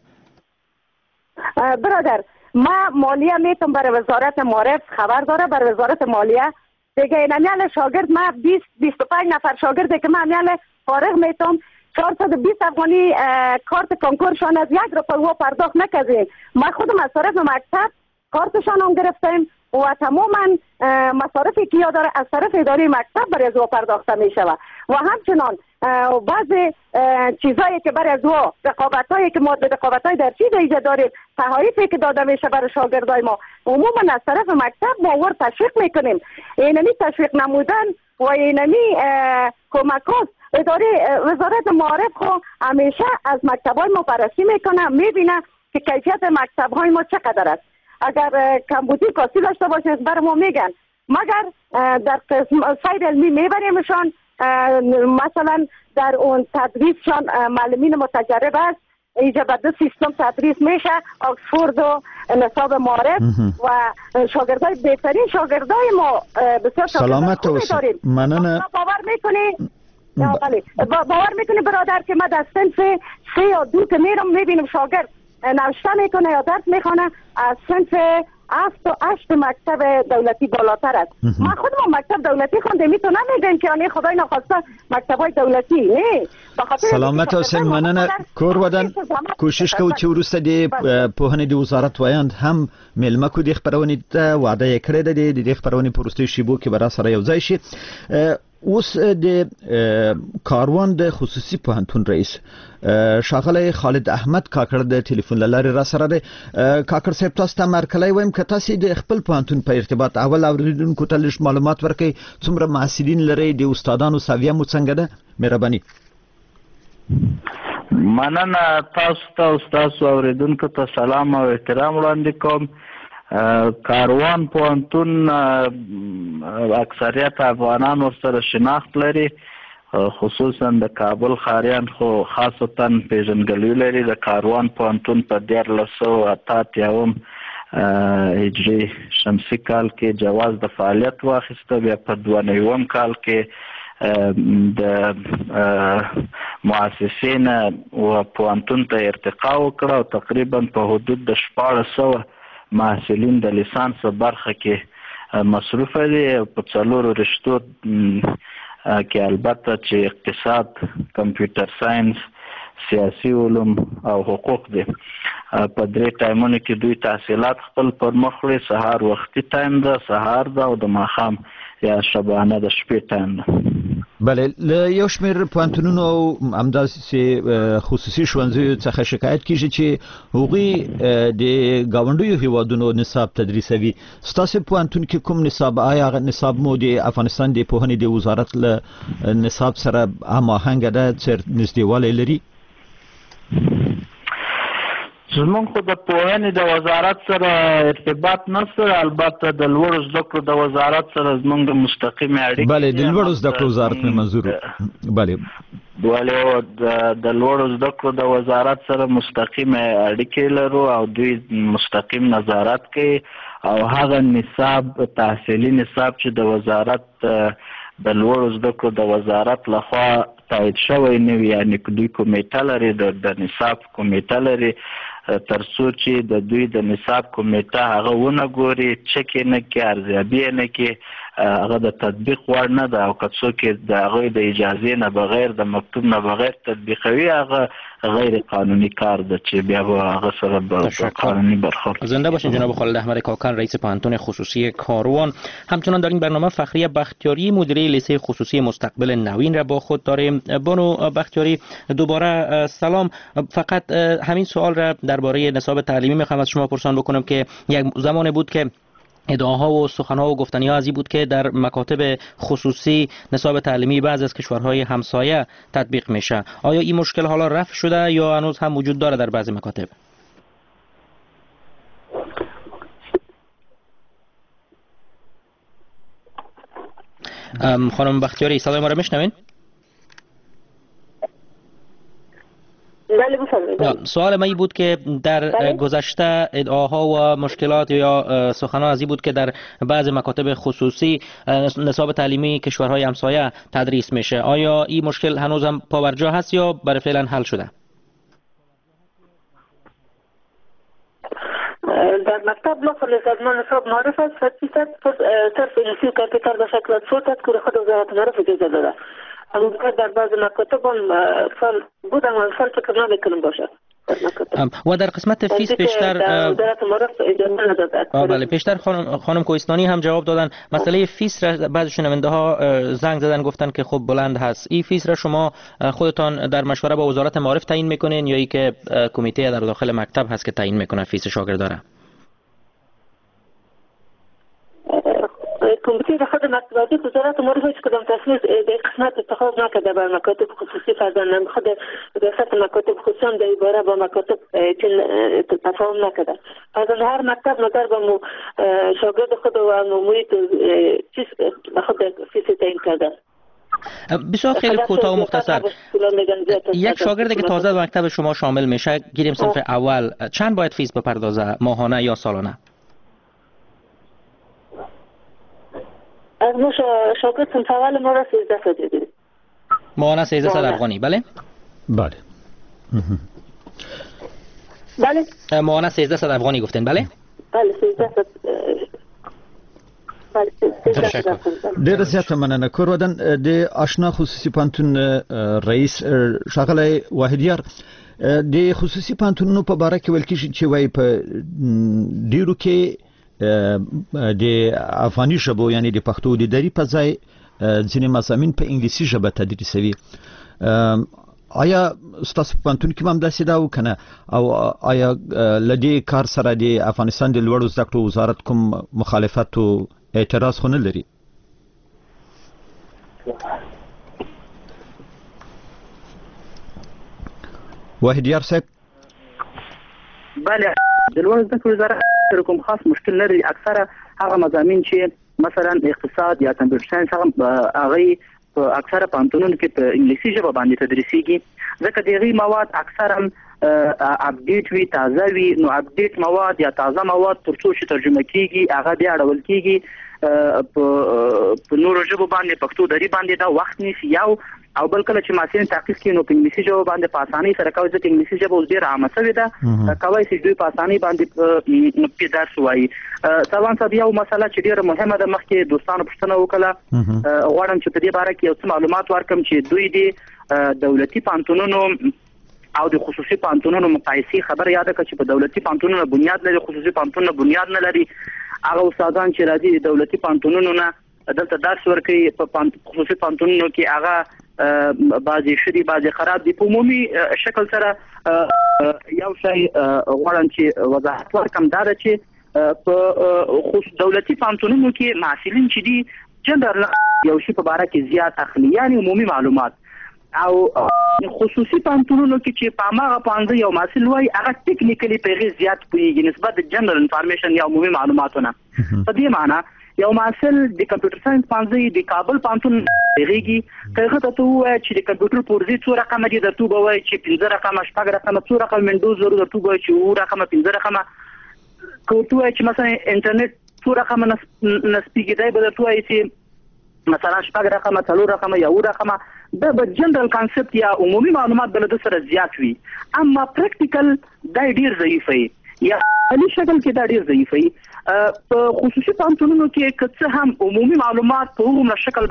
برادر ما مالیه میتونم برای وزارت معارف خبر داره، برای وزارت مالیه دیگه اینمیال شاگرد ما بیست بیست و پنج نفر شاگرد که ما میال فارغ میتونم چهارصد و بیست افغانی کارت کنکورشان از یک روپیه پرداخت نکردیم. ما خود مصارف مکتب کارتشان هم گرفتیم و تماما مصارفی که داره از طرف اداره مکتب برای از او پرداخته می شود و همچنان بعضی چیزایی که برای از او رقابتایی که ما رقابتای در چیز ایجاد داریم، تحایفی که داده میشه برای شاگردای ما عموما از طرف مکتب ما ور تشویق میکنیم. اینمی تشویق نمودن و اینمی کمکات اداره وزارت معارف خو همیشه از مکتب‌های ما بررسی میکنه، میبینه که کیفیت مکتب‌های ما چقدر است. اگر کمبودی کاسی داشته باشه بر ما میگن، مگر در قسم سایر علمی میبریمشان، مثلا در اون تدریسشان معلمین متجرب است، اینجا به دو سیستم تدریس میشه، آکسفورد و نصاب معارف و شاگردای بهترین شاگردای ما بسیار سلامت و داریم. مننه. باور میکنی بله باور میکنی برادر که ما در صنف سه یا دو که میرم میبینم شاگرد نوشته میکنه یا درس میخونه از صنف هفت و هشت مکتب دولتی بالاتر است. من خودم مکتب دولتی خوندم، می تو نمیگم که آنی خدای نخواسته مکتبای دولتی نه. سلامت حسین مننه. کور ودان کوشش کو چې ورسته د پوهنې د وزارت وایند هم ملمه کو د خبرونې ته وعده کړې ده د خبرونې پروستي شیبو کې برا سره یو ځای شي. اوس د کاروان د خصوصي پوهنتون رئیس شاغله خالد احمد کاکړ د ټلیفون لاره را سره ده. کاکړ صاحب تاسو ته مرکلای وایم که تاسو د خپل پوهنتون په ارتباط اول اوریدونکو ته لږ معلومات ورکړئ، څومره محصلین لري، د استادانو سویه مو څنګه ده؟ مهرباني. مننه تاسو ته او تاسو اوریدونکو ته سلام او احترام وړاندې کوم. کاروان پوهنتون اکثریت افغانان ورسره شناخت لري، خصوصا د کابل خاریان خو خاصتا پیژندګلوي لري. د کاروان پوهنتون په دیارلس سوه اته اتیاوم هجري شمسي کال کې جواز د فعالیت واخیسته، بیا په دوه نویم کال کې د مؤسسین و پوهنتون ته ارتقا وکړه او تقریبا په حدود د شپاړس سوه محصلین د لیسانس برخه کې مصروف دي. په څلورو رشتو کې البته چې اقتصاد، کمپیوټر ساينس، سیاسي علوم او حقوق دي. په درې ټایمونو کې دوی تحصیلات خپل پر مخ وړي. سهار وختي ټایم ده، سهار ده، او د ماښام یا شبانه د شپې ټایم ده. بله، له یو شمېر پوهنتونونو او همداسې خصوصي ښوونځیو څخه شکایت کیږي چې هغوی د ګاونډیو هیوادونو نصاب تدریسوي. ستاسو پوهنتون کې کوم نصاب؟ آیا هغه نصاب مو د افغانستان د پوهنې د وزارت له نصاب سره هماهنګه ده، څه نږدېوالی لري؟ زمونږ خو د پوهنې د وزارت سره ارتباط نشته، البته د لوړو زده کړو د وزارت سره زمونږ مستقیم اړیکې. بله، د لوړو زده کړو وزارت مې منظور. بله، ولې د لوړو زده کړو د وزارت سره مستقیم اړیکې لرو او دوی مستقیم نظارت کوي او هغه نصاب تحصیلي نصاب چې د وزارت د لوړو زده کړو د وزارت لخوا تایید شوی نه وي، یعنې دوی کمیټه لري، د نصاب کمیټه لري، تر څو چې د دوی د نصاب کمیټه هغه ونه ګوري، چک یې نه کړي، ارزیابي یې نه کړي، هغه د تطبیق وړ نه ده او که څوک یې د هغوی د اجازې نه بغیر، د مکتوب نه بغیر تطبیقوي، هغه غیر قانونی کار ده چې بیا به هغه سره به قانونی برخورد. زنده باشین جناب خالد احمد کاکړ، رئیس پوهنتون خصوصی کاروان. همچنان در این برنامه فخریه بختیاری مدیره لیسه خصوصی مستقبل نوین را با خود داریم. بانو بختیاری دوباره سلام. فقط همین سوال را درباره نصاب تعلیمی میخوام از شما پرسان بکنم که یک زمان بود که ادعاها و سخنها و گفتنی‌ها از این بود که در مکاتب خصوصی نصاب تعلیمی بعضی از کشورهای همسایه تطبیق میشه. آیا این مشکل حالا رفع شده یا هنوز هم وجود داره در بعضی مکاتب؟ خانم بختیاری صدای ما را میشنوین؟ بله بفرمایید. سوال من این بود که در بله؟ گذشته ادعاها و مشکلات یا سخنان از این بود که در بعض مکاتب خصوصی نصاب تعلیمی کشورهای همسایه تدریس میشه. آیا این مشکل هنوز هم پاورجا هست یا برای فعلا حل شده؟ در مکتب نخواهد از من نصاب معرف است فتیست طرف انسی کمپیوتر به شکل صوت که خود وزارت معرف اجازه داده. اما در بعض مکاتب هم فعل بودم و فعل فکر نمیکنم باشه. و در قسمت فیس پیشتر وزارت معرف اجازه نداده. بله، پیشتر خانم خانم کوهستانی هم جواب دادن مسئله فیس را بعضی شنونده ها زنگ زدن گفتن که خب بلند هست. این فیس را شما خودتان در مشوره با وزارت معارف تعیین میکنین یا ای که کمیته در داخل مکتب هست که تعیین میکنه فیس شاگرداره؟ کمیته خود مطبوعاتی وزارت امور هیچ کدام تصمیم در قسمت اتخاذ نکرده بر مکاتب خصوصی فرزندان. خود ریاست مکاتب خصوصی هم در این باره با مکاتب تفاهم نکرده. فرزند هر مکتب نظر به مو شاگرد خود و محیط چیز خود فیسی تعیین کرده. بسیار خیلی کوتاه و مختصر، یک شاگردی که تازه به مکتب شما شامل میشه، گیریم صنف اول، چند باید فیس بپردازه، ماهانه یا سالانه؟ از ما شاگرد صنف اول ما را سیزده صد دیدیم. ماهانه سیزده صد افغانی، بله؟ بله. بله. ماهانه سیزده صد افغانی گفتین، بله؟ بله سیزده صد. ډیره زیاته مننه. کورودن د آشنا خصوصي پانتون رئیس ښاغلی واحدیار، د خصوصي پانتونونو په باره کې ویل کېږي چې وایي په ډیرو کې د افغاني ژبو یعنی د پښتو د دري په ځای ځینې مضامین په انګلیسي ژبه تدریسوي. آیا ستاسو په پانتون کې هم داسې ده او که نه؟ او آیا له دې کار سره د افغانستان د لوړو زده کړو وزارت کوم مخالفت او اعتراض خو نه لري؟ واحدیار صاحب. بله، د لوړو زده کړو وزارت سره کوم خاص مشکل نه لري. اکثره هغه مضامین چې مثلا اقتصاد یا کمپیوټر ساينس هغه په اکثره پانتونونو کې په انګلیسي ژبه باندې تدریسیږي، ځکه دغه مواد اکثرا اپډیټ وي، تازه وي. نو اپډیټ مواد یا تازه مواد ترڅو چې ترجمه کیږي هغه بیا اړول کیږي په نورو ژبو باندې، پښتو دري باندې دا وخت نیسي یو، او بل کله چې محصلین تحقیق کوي نو په انګلیسي ژبه باندې په اسانۍ سره کوي، ځکه انګلیسي ژبه اوس ډېره عامه شوې ده، کولی شي دوی په اسانۍ باندې په درس وایي. سروان صاحب، یو مسله چې ډېره مهمه ده، مخکې دوستانو پوښتنه وکړه، غواړم چې په دې باره کې یو څه معلومات ورکړم چې دوی د دولتي پانتونونو او د خصوصي پانتونونو مقایسې خبره یاده کړه چې په دولتي پانتونونو بنیاد لري، خصوصي پانتونونو بنیاد نه لري. هغه استادان چې راځي د دولتي پانتونونو نه دلته درس ورکوي، په خصوصي پانتونونو کې هغه بعضې ښه دي بعضې خراب دي. په عمومي شکل سره یو شی غواړم چې وضاحت ورکړم، دا ده چې په دولتي پانتونونو کې محصلین چې دي جنرال یو شي په باره کې زیات اخلي، یعنی عمومي معلومات، او خصوصي پانتونونو کې چې په هغه پانځه یو محصل وایي هغه ټیکنیکلی په هغې زیات پوهېږي نسبت د جنرال انفارمیشن یا عمومي معلوماتو نه. په دې معنا یو محصل د کمپیوټر ساينس پانځه د کابل پانتون پوهېږي، که هغه ته ته ووایه چې د کمپیوټر پرزې څو رقمه دي، درته به وایي چې پنځه رقمه، شپږ رقمه، څو رقم وینډوز لرو، درته به وایي چې اووه رقمه، پنځه رقمه. که ورته ووایي چې مثلا انټرنیټ څو رقمه نصبېږي، دی به درته وایي چې مثلا شپږ رقمه، څلور رقمه یا اووه رقمه. دا به جنرال کانسپټ یا عمومي معلومات به له ده سره زیات وي، اما پریکټیکل دا ډېر ضعیف وي، یا عملي شکل کې دا ډېر ضعیف وي. په خصوصي پانتونونو کې که څه هم عمومي معلومات په هغومره شکل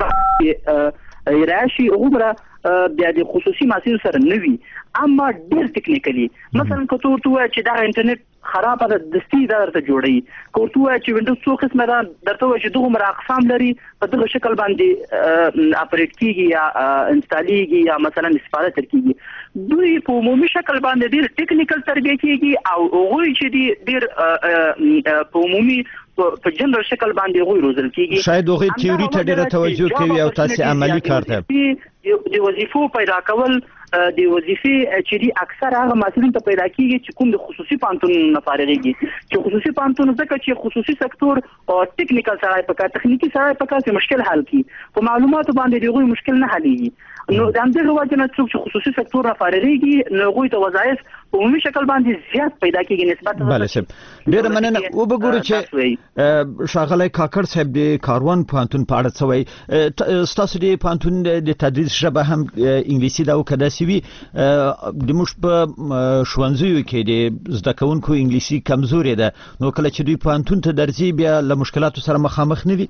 باندې راشي، هغومره بیا د خصوصي محصلینو سره نه وي، اما ډېر ټیکنیکلي. مثلا که ته ورته ووایې چې دغه انټرنیټ خرابه ده، دستي دا درته جوړوي. که ورته ووایې چې وینډوز څو قسمه ده، درته ووایي چې دغومره اقسام لري، په دغه شکل باندې اپریټ کېږي یا انسټالېږي یا مثلا استفاده تر کېږي. دوی په عمومي شکل باندې ډېر ټیکنیکل تربیه کېږي، او هغوی چې دي ډېر په عمومي په جنرال شکل باندې هغوی روزل کېږي. شاید هغوی تیوري ته ډېره توجه کوي او تاسې عملي کار ته د وظیفو پیدا کول، د وظیفې چې دي اکثر هغه محصلین ته پیدا کېږي چې کوم د خصوصي پانتونونو نه فارغېږي. چې خصوصي پانتون ځکه چې خصوصي سکتور ټیکنیکل سړی پکار، تخنیکي سړی پکار چې مشکل حل کړي، په معلوماتو باندې د هغوی مشکل نه حلېږي. نو د همدغه وجه نه څوک چې خصوصي سکتور نه فارغېږي نو هغوی ته وظایف په عمومي شکل باندې زیات پیدا کېږي نسبت. بله صاحب، ډېره مننه. وبګورو چې ښاغلی کاکړ صاحب د کاروان پوهنتون په اړه څه وایي. ستاسو د پوهنتون د تدریس ژبه هم انګلیسي ده، او که داسې وي د موږ په ښوونځیو کې د زده کوونکو انګلیسي کمزورې ده، نو کله چې دوی پوهنتون ته درځي بیا له مشکلاتو سره مخامخ نه وي؟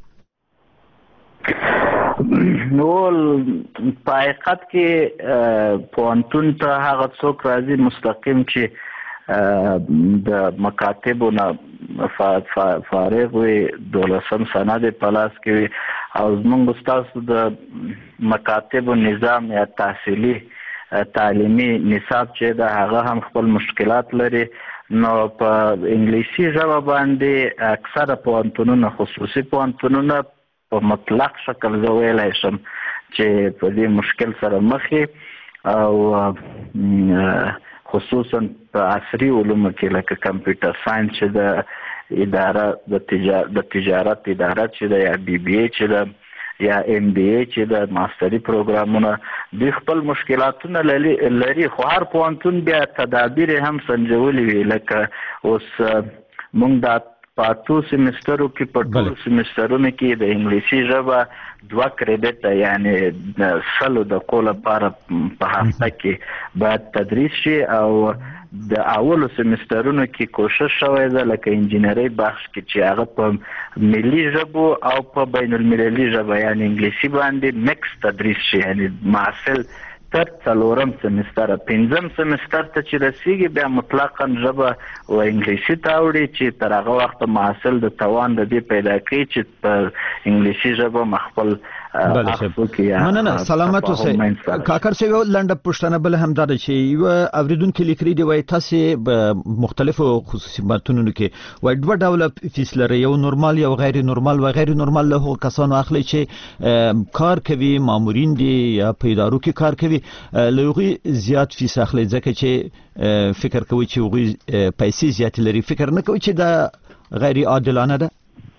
نو په حقیقت کې پوهنتون ته هغه څوک راځي مستقیم چې د مکاتبو نه فارغ وي، دولسم سند یې په لاس کې وي، او زموږ ستاسو د مکاتبو نظام یا تحصیلي تعلیمي نصاب چې د هغه هم خپل مشکلات لري. نو په انګلیسي ژبه باندې اکثره پوهنتونونه خصوصي پوهنتونونه په مطلق شکل زه ویلی شم چې په دې مشکل سره مخ او خصوصا په عصري علومو کې لکه کمپیوټر ساينس چې د اداره د تجارت د تجارت اداره چې د یا بي بي اي چې د یا ام بي اي چې د ماستري پروګرامونه د خپل مشکلاتونه لري خو هر پوهنتون بیا تدابیر هم سنجولي وي لکه اوس موږ د پاتو سیمسترو کې په ټول سیمسترونو کې د انګلیسي ژبه دوه کریډټ یعنی سلو د کول لپاره په هفته کې باید تدریس شي او د اولو سیمسترونو کې کوشش شوی ده لکه انجینری بخش کې چې هغه په ملي ژبو او په بین المللي ژبه یعنی انګلیسي باندې مکس تدریس شي یعنی محصل تر څلورم سیمستر پنځم سیمستر ته چې رسیږي بیا مطلقاً ژبه او انګلیسي ته اوړي چې تر هغه وخت محصل د توان د دې پیدا کوي چې په انګلیسي ژبه مخفل مننه سلامت اوسئ کاکر صاحب لنډه پوښتنه بل هم دا چې یو اوریدونکو لیکلي دی وای تاسو په مختلفو خصوصیاتونو کې وای دوه ډول فیس لري یو نورمال یو غیر نورمال و غیر نورمال له کسانو اخلي چې کار کوي مامورین دي یا په ادارو کې کار کوي لوغي زیات فیس اخلي ځکه چې فکر کوي چې وغي پیسې زیات لري فکر نه کوي چې دا غیر عادلانه ده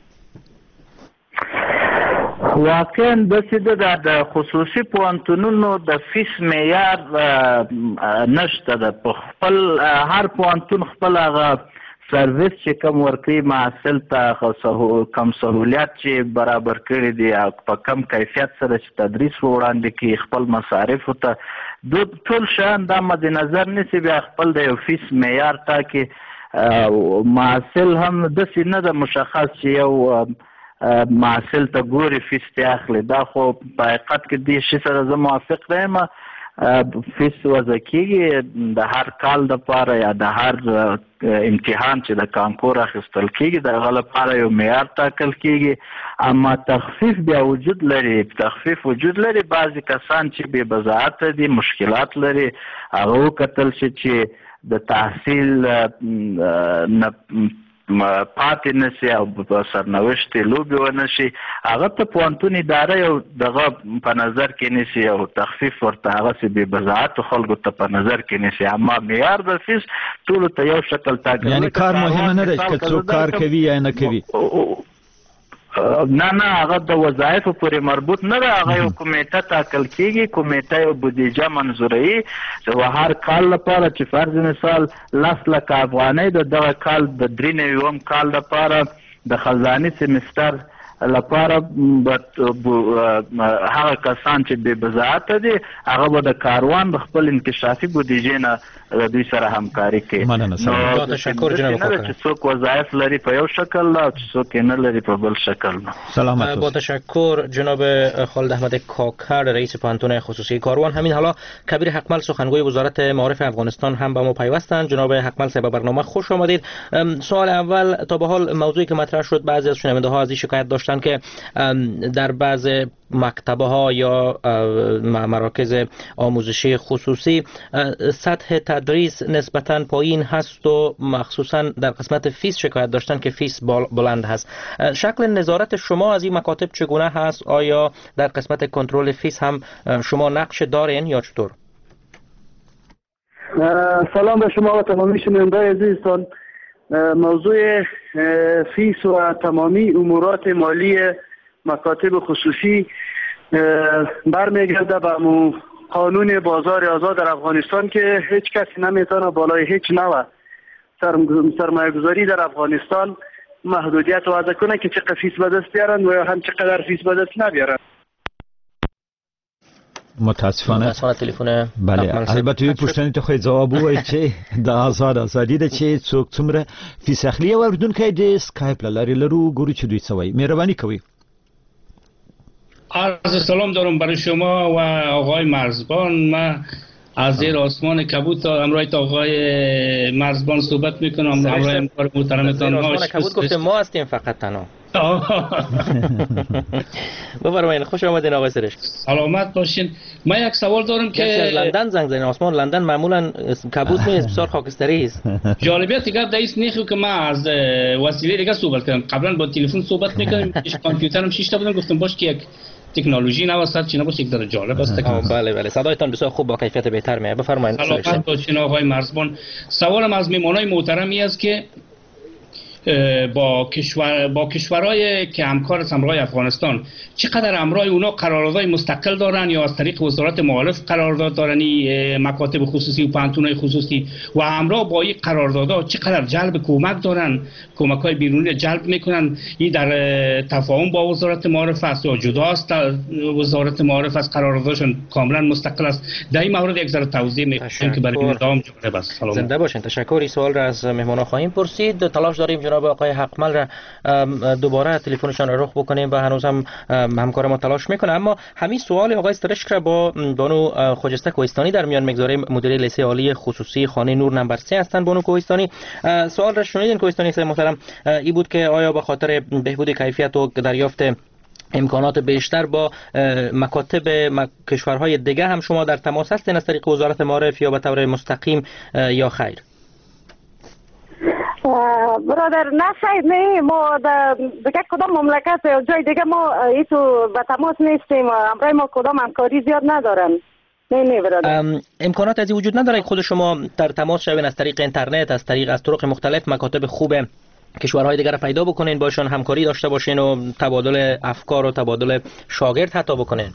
واقعا د سیده د خصوصي پوهنتونونو د فیس معیار نشته د خپل هر پوهنتون خپل هغه سرویس چې کوم ورکوي محصل ته کم سهولیات چې برابر کړي دي په کم کیفیت سره چې تدریس وړاندې کوي خپل مصارف ته د ټول شیان دا مد نظر نیسي بیا خپل د یو فیس معیار ټاکي محصل هم داسې نه د مشخص چې یو محصل ته ګوري فیس ته اخلي دا خو په حقیقت کې دې شي سره زه موافق یم فیس وضع کېږي د هر کال دپاره یا د هر امتحان چې د کانکور اخیستل کېږي د هغه لپاره یو معیار ټاکل کېږي اما تخفیف بیا وجود لري تخفیف وجود لري بعضې کسان چې بې بضاعته دي مشکلات لري هغه وکتل شي چې د تحصیل نه پاتې نشي او په سرنوشت لوبي ونشي هغه ته پوهنتون اداره یو دغه په نظر کې نیسي او تخفیف ورته هغه سي به بضاعت خلکو ته په نظر کې نیسي اما معیار د فیس ټول ته یو شکل ټاکل یعنی کار مهم نه دی چې څوک کار کوي یا نه کوي نه نه هغه د وظایفو پورې مربوط نه ده هغه یو کمیټه ټاکل کېږي کمیټه یو بودیجه منظوروي چې هر کال لپاره چې فرض مثال لس لکه افغانۍ د دغه کال د درې نوي اووم کال لپاره د خزاني سیمستر لپاره هغه کسان چې بې بضاعته دي هغه به د کاروان د خپل انکشافي بودیجې نه د دوی سره همکاري کوي نو تشکر جناب کاکر چې څوک وظایف لري په یو شکل او چې څوک نه لري په بل شکل سلامت با تشکر جناب خالد احمد کاکر رئیس پوهنتون خصوصی کاروان. همین حالا کبیر حقمل سخنگوی وزارت معارف افغانستان هم با ما پیوستند. جناب حقمل صاحب برنامه خوش آمدید. سوال اول تا به حال موضوعی که مطرح شد بعضی از شنونده ها از این شکایت داشتن که در بعض مکتبه ها یا مراکز آموزشی خصوصی سطح تدریس نسبتاً پایین هست و مخصوصاً در قسمت فیس شکایت داشتن که فیس بلند هست. شکل نظارت شما از این مکاتب چگونه هست؟ آیا در قسمت کنترل فیس هم شما نقش دارین یا چطور؟ سلام به شما و تمامی شنوندگان عزیزتان. موضوع فیس و تمامی امورات مالی مکاتب خصوصی برمیگرده به قانون بازار آزاد در افغانستان که هیچ کسی نمیتونه بالای هیچ نوع سرمایه گذاری در افغانستان محدودیت وضع کنه که چقدر فیس به دست بیارن و هم چقدر فیس به دست نبیارن. متاسفانه متاسفانه تلفن بله البته یو پوښتنې ته خو جواب وای چې د آزاد ازادي د چې څوک څومره فیس اخلي او بدونکې د اسکایپ لاري لرو ګوري چې دوی سوي مهرباني کوي. عرض سلام دارم برای شما و آقای مرزبان. من از زیر آسمان کبود تا امروز تا آقای مرزبان صحبت میکنم. امروز محترمتان ها کبود گفته ما هستیم فقط تنها بفرمایید. خوش آمدین آقای سرشک. سلامت باشین. من یک سوال دارم که از لندن زنگ زدین. آسمان لندن معمولا کبوت نیست، بسیار خاکستری است. جالبیت دیگه در این نیخو که من از وسیله دیگه صحبت کردم. قبلا با تلفن صحبت میکردم، کامپیوترم شش تا بودم، گفتم باش که یک تکنولوژی نوسط چی نباشه، یک ذره جالب است. بله بله، صدایتان بسیار خوب با کیفیت بهتر میاد. بفرمایید. سلامت باشین آقای مرزبان. سوالم از میهمانای محترمی است که با کشور با کشورهای که همکار است، همراه افغانستان، چقدر همراه اونا قراردادهای مستقل دارن یا از طریق وزارت مالف قرارداد دارن، مکاتب خصوصی و پانتونهای خصوصی، و همراه با این قراردادها چقدر جلب کمک دارن، کمک‌های بیرونی جلب میکنن؟ این در تفاهم با وزارت معارف است یا جدا است؟ وزارت معارف از قراردادشون کاملا مستقل است؟ در این مورد یک ذره توضیح میکنم که برای نظام جالب است. زنده باشین. تشکر. این سوال را از مهمانان خواهیم پرسید. تلاش داریم جناب آقای حقمل را دوباره تلفنشان را رخ بکنیم و هنوز هم همکار ما تلاش میکنه، اما همین سوال آقای سرشک را با بانو خجسته کوهستانی در میان میگذاریم. مدیر لیسه عالی خصوصی خانه نور نمبر سه هستند. بانو کوهستانی، سوال را شنیدین کوهستانی صاحب محترم، این بود که آیا به خاطر بهبود کیفیت و دریافت امکانات بیشتر با مکاتب کشورهای دیگه هم شما در تماس هستین از طریق وزارت معارف یا به طور مستقیم یا خیر؟ برادر نه خیر، نه، ما دیگه کدام مملکت یا جای دیگه ما ایتو به تماس نیستیم، همراه ما کدام همکاری زیاد ندارن. نه نه برادر، امکانات از وجود نداره خود شما در تماس شوین از طریق اینترنت، از طریق از طرق مختلف مکاتب خوب کشورهای دیگر پیدا بکنین، باشون همکاری داشته باشین و تبادل افکار و تبادل شاگرد حتی بکنین؟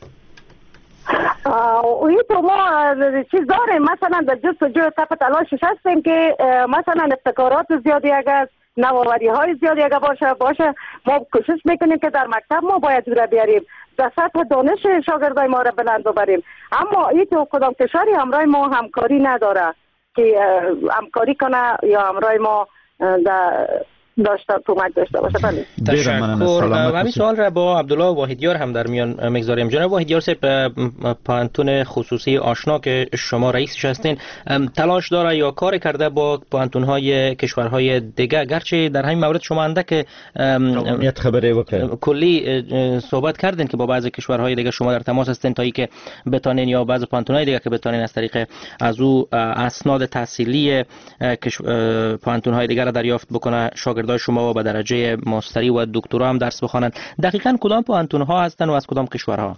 اوی تو ما چیز داریم، مثلا در جست و جو تپ تلاشش هستیم که مثلا ابتکارات زیادی اگر نوآوری های زیادی اگر باشه باشه ما کوشش میکنیم که در مکتب ما باید رو بیاریم، در سطح دانش شاگردای ما را بلند ببریم، اما این تو کدام کشوری همراه ما همکاری نداره که همکاری کنه یا همراه ما در داشته کمک داشته باشه. بله تشکر. همین سوال را با عبدالله واحدیار هم در میان میگذاریم. جناب واحدیار صاحب، پانتون خصوصی آشنا که شما رئیسش هستین، تلاش داره یا کار کرده با پانتون‌های کشورهای دیگه؟ گرچه در همین مورد شما اندک خبری وکړه کلی صحبت کردین که با بعضی کشورهای دیگه شما در تماس هستین تا اینکه بتونین، یا بعضی پانتون‌های دیگه که بتونین از طریق از او اسناد تحصیلی پانتون‌های دیگه را دریافت بکنه شاگرد شما و به درجه ماستری و دکترا هم درس بخوانند. دقیقاً کدام پانتون ها هستند و از کدام کشورها؟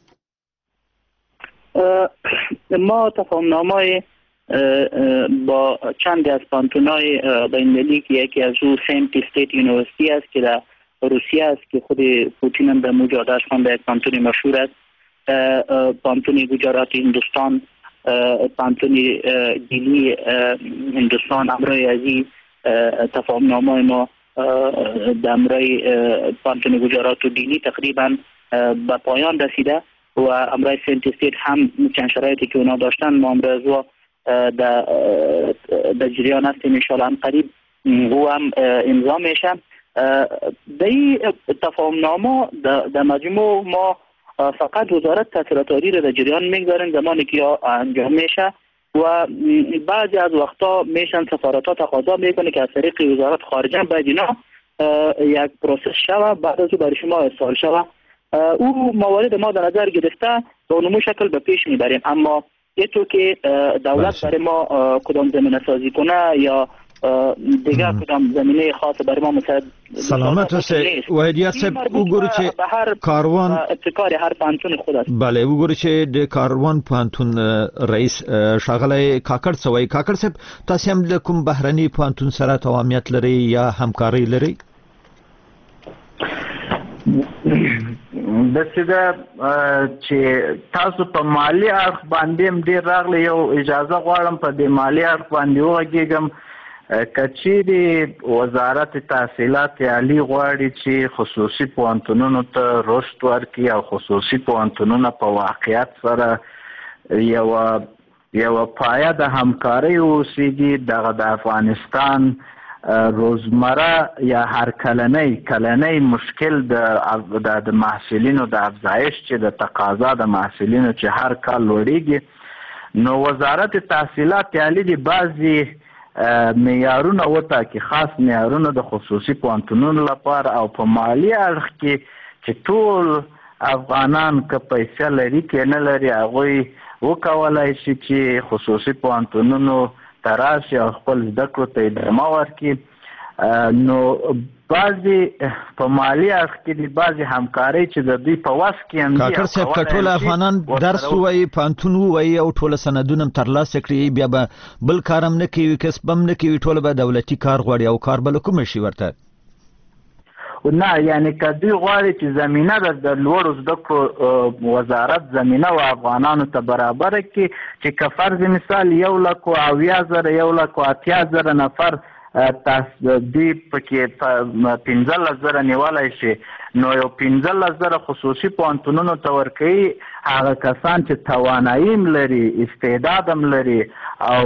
ما تفاهم‌نامه با چند از پانتون های بین‌المللی که یکی از او سنت استیت یونیورسیتی است که در روسیه است که خود پوتین هم به مجادش خوانده، یک پانتون مشهور است، پانتون گجرات هندوستان، پانتون دیلی هندوستان. امرای ازی تفاهم نامه ما در امرای پانتون گجرات و دیلی تقریبا به پایان رسیده و امرای سنت استیت هم چند شرایطی که اونا داشتن ما امروز و در جریان هستیم، انشاءالله قریب او هم امضا میشه. در این تفاهم نامه در مجموع ما فقط وزارت تحصیلات عالی را در جریان میگذاریم زمانی که انجام میشه و بعضی از وقتا میشن سفارت‌ها تقاضا میکنه که از طریق وزارت خارجه باید اینا یک پروسس شوه، بعد از او برای شما ارسال شوه. او موارد ما در نظر گرفته به اونمو شکل به پیش میبریم، اما یه تو که دولت برای ما کدام زمینه سازی کنه یا دیگه کدام زمینه خاص برای ما مساعد سلامت باشه. واحدیار صاحب وګورئ چې کاروان ابتکار هر پانتون خود است. بله وګورئ چې د کاروان پانتون رئیس ښاغلی کاکړ سوی کاکړ صاحب، تاسو هم د کوم بهرني پانتون سره توامیت لري یا همکاري لري؟ د څه چې تاسو په مالی اړخ باندې هم ډیر راغلی، یو اجازه غواړم په دې مالی اړخ باندې وغږیږم. کچېرې وزارت تحصیلات عالی غواړي چې خصوصي پوهنتونونو ته رشد ورکړي او خصوصي پوهنتونونه په واقعیت سره یوه یوه پایه د همکارۍ اوسېږي، دغه د افغانستان روزمره یا هر کلنی کلنی مشکل د د محصلینو د افزایش چې د تقاضا د محصلینو چې هر کال لوړیږي، نو وزارت تحصیلات عالی د بعضی معیارونه وټاکي، خاص معیارونه د خصوصي پوهنتونونو لپاره، او په مالی اړخ کې چې ټول افغانان که پیسې لري که نه لري هغوی وکولای شي چې خصوصي پوهنتونونو ته راشي او خپل زده کړو ته ادامه ورکړي. نو بعضې په مالي اړخ کې دي بعضې همکارۍ چې د دوی په وس کې هم دي. کاکړ صاحب که ټول افغانان درس ووایي، پوهنتون ووایي او ټوله سندونه هم ترلاسه کړي، بیا به بل کار هم نه کوي، کسب هم نه کوي، ټوله به دولتي کار غواړي او کار به له کومه شي ورته؟ نه، یعنی که دوی غواړي چې زمینه د لوړو زده کړو وزارت زمینه و افغانانو ته برابره کړي، چې که فرض مثال یو لک و اویا زره یو لک و اتیا زره نفر تاسو دوی پکې پنځلس زره نیولی شي، نو یو پنځلس زره خصوصي پوهنتونونو ته ورکوي هغه کسان چې توانایي هم لري، استعداد هم لري او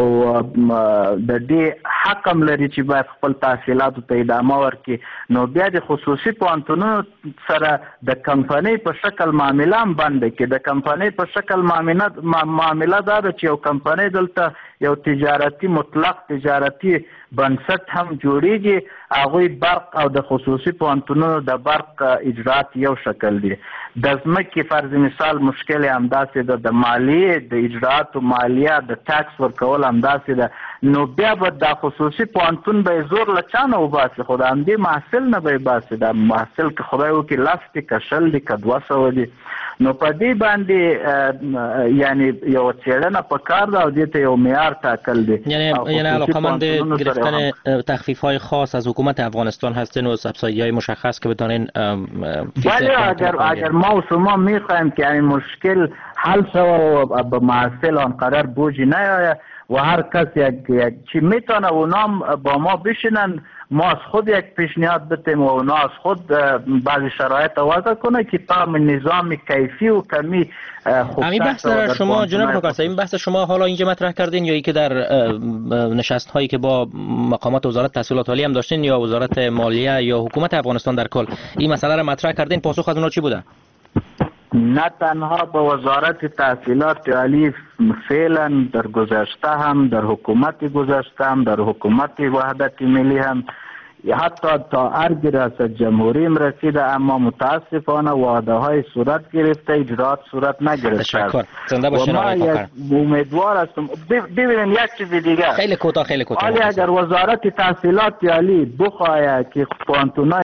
د دې حق هم لري چې باید خپل تحصیلاتو ته ادامه ورکړي. نو بیا د خصوصي پوهنتونونو سره د کمپنۍ په شکل معامله هم بنده کړي. د کمپنۍ په شکل معامله دا ده چې یو کمپنۍ دلته یو تجارتي مطلق تجارتي بنسټ هم جوړیږي، هغوی برق او د خصوصي پوهنتونونو د برق اجرات یو شکل دي. د ځمکې فرض مثال مشکل همداسې ده، د مالیې د اجراتو مالیه د ټاکس ورکول همداسې ده. نو بیا به دا خصوصي پوهنتون به یې زور له چا نه وباسي، خو د همدې محصل نه به یې باسي. دا محصل که خدای وکړي لس دي که شل دي که دوه سوه دي، نو په دې باندې یعنی یو څېړنه پکار ده او دې ته یو معیار ټاکل دی. یعنی علاقه‌مند گرفتن تخفیف‌های خاص از حکومت افغانستان هستین و سبسایی‌های مشخص که بتونین ولی اگر اگر ما و شما می‌خوایم که این مشکل حل شود و به محصل آنقدر بوجی نیاید و هر کس یک یک چی میتونه اونا با ما بشینن، ما از خود یک پیشنهاد بتیم و اونا از خود بعضی شرایط وضع کنه که تام نظام کیفی و کمی خوب. همین بحث در شما جناب کاکر، این بحث شما حالا اینجا مطرح کردین یا ای که در نشست هایی که با مقامات وزارت تحصیلات عالی هم داشتین یا وزارت مالیه یا حکومت افغانستان در کل این مسئله را مطرح کردین؟ پاسخ از اونها چی بوده؟ نه تنها به وزارت تحصیلات عالی، فعلا در گذشته هم در حکومت گذشته هم در حکومت وحدت ملی هم حتی تا ارگ ریاست جمهوری هم رسیده، اما متاسفانه وعده های صورت گرفته، اجرات صورت نگرفته. تشکر. زنده باشین آقای کاکر. امیدوار هستم. ببینید یک چیز دیگه خیلی کوتاه خیلی کوتاه ولی اگر وزارت تحصیلات عالی بخواهد که پوهنتون‌های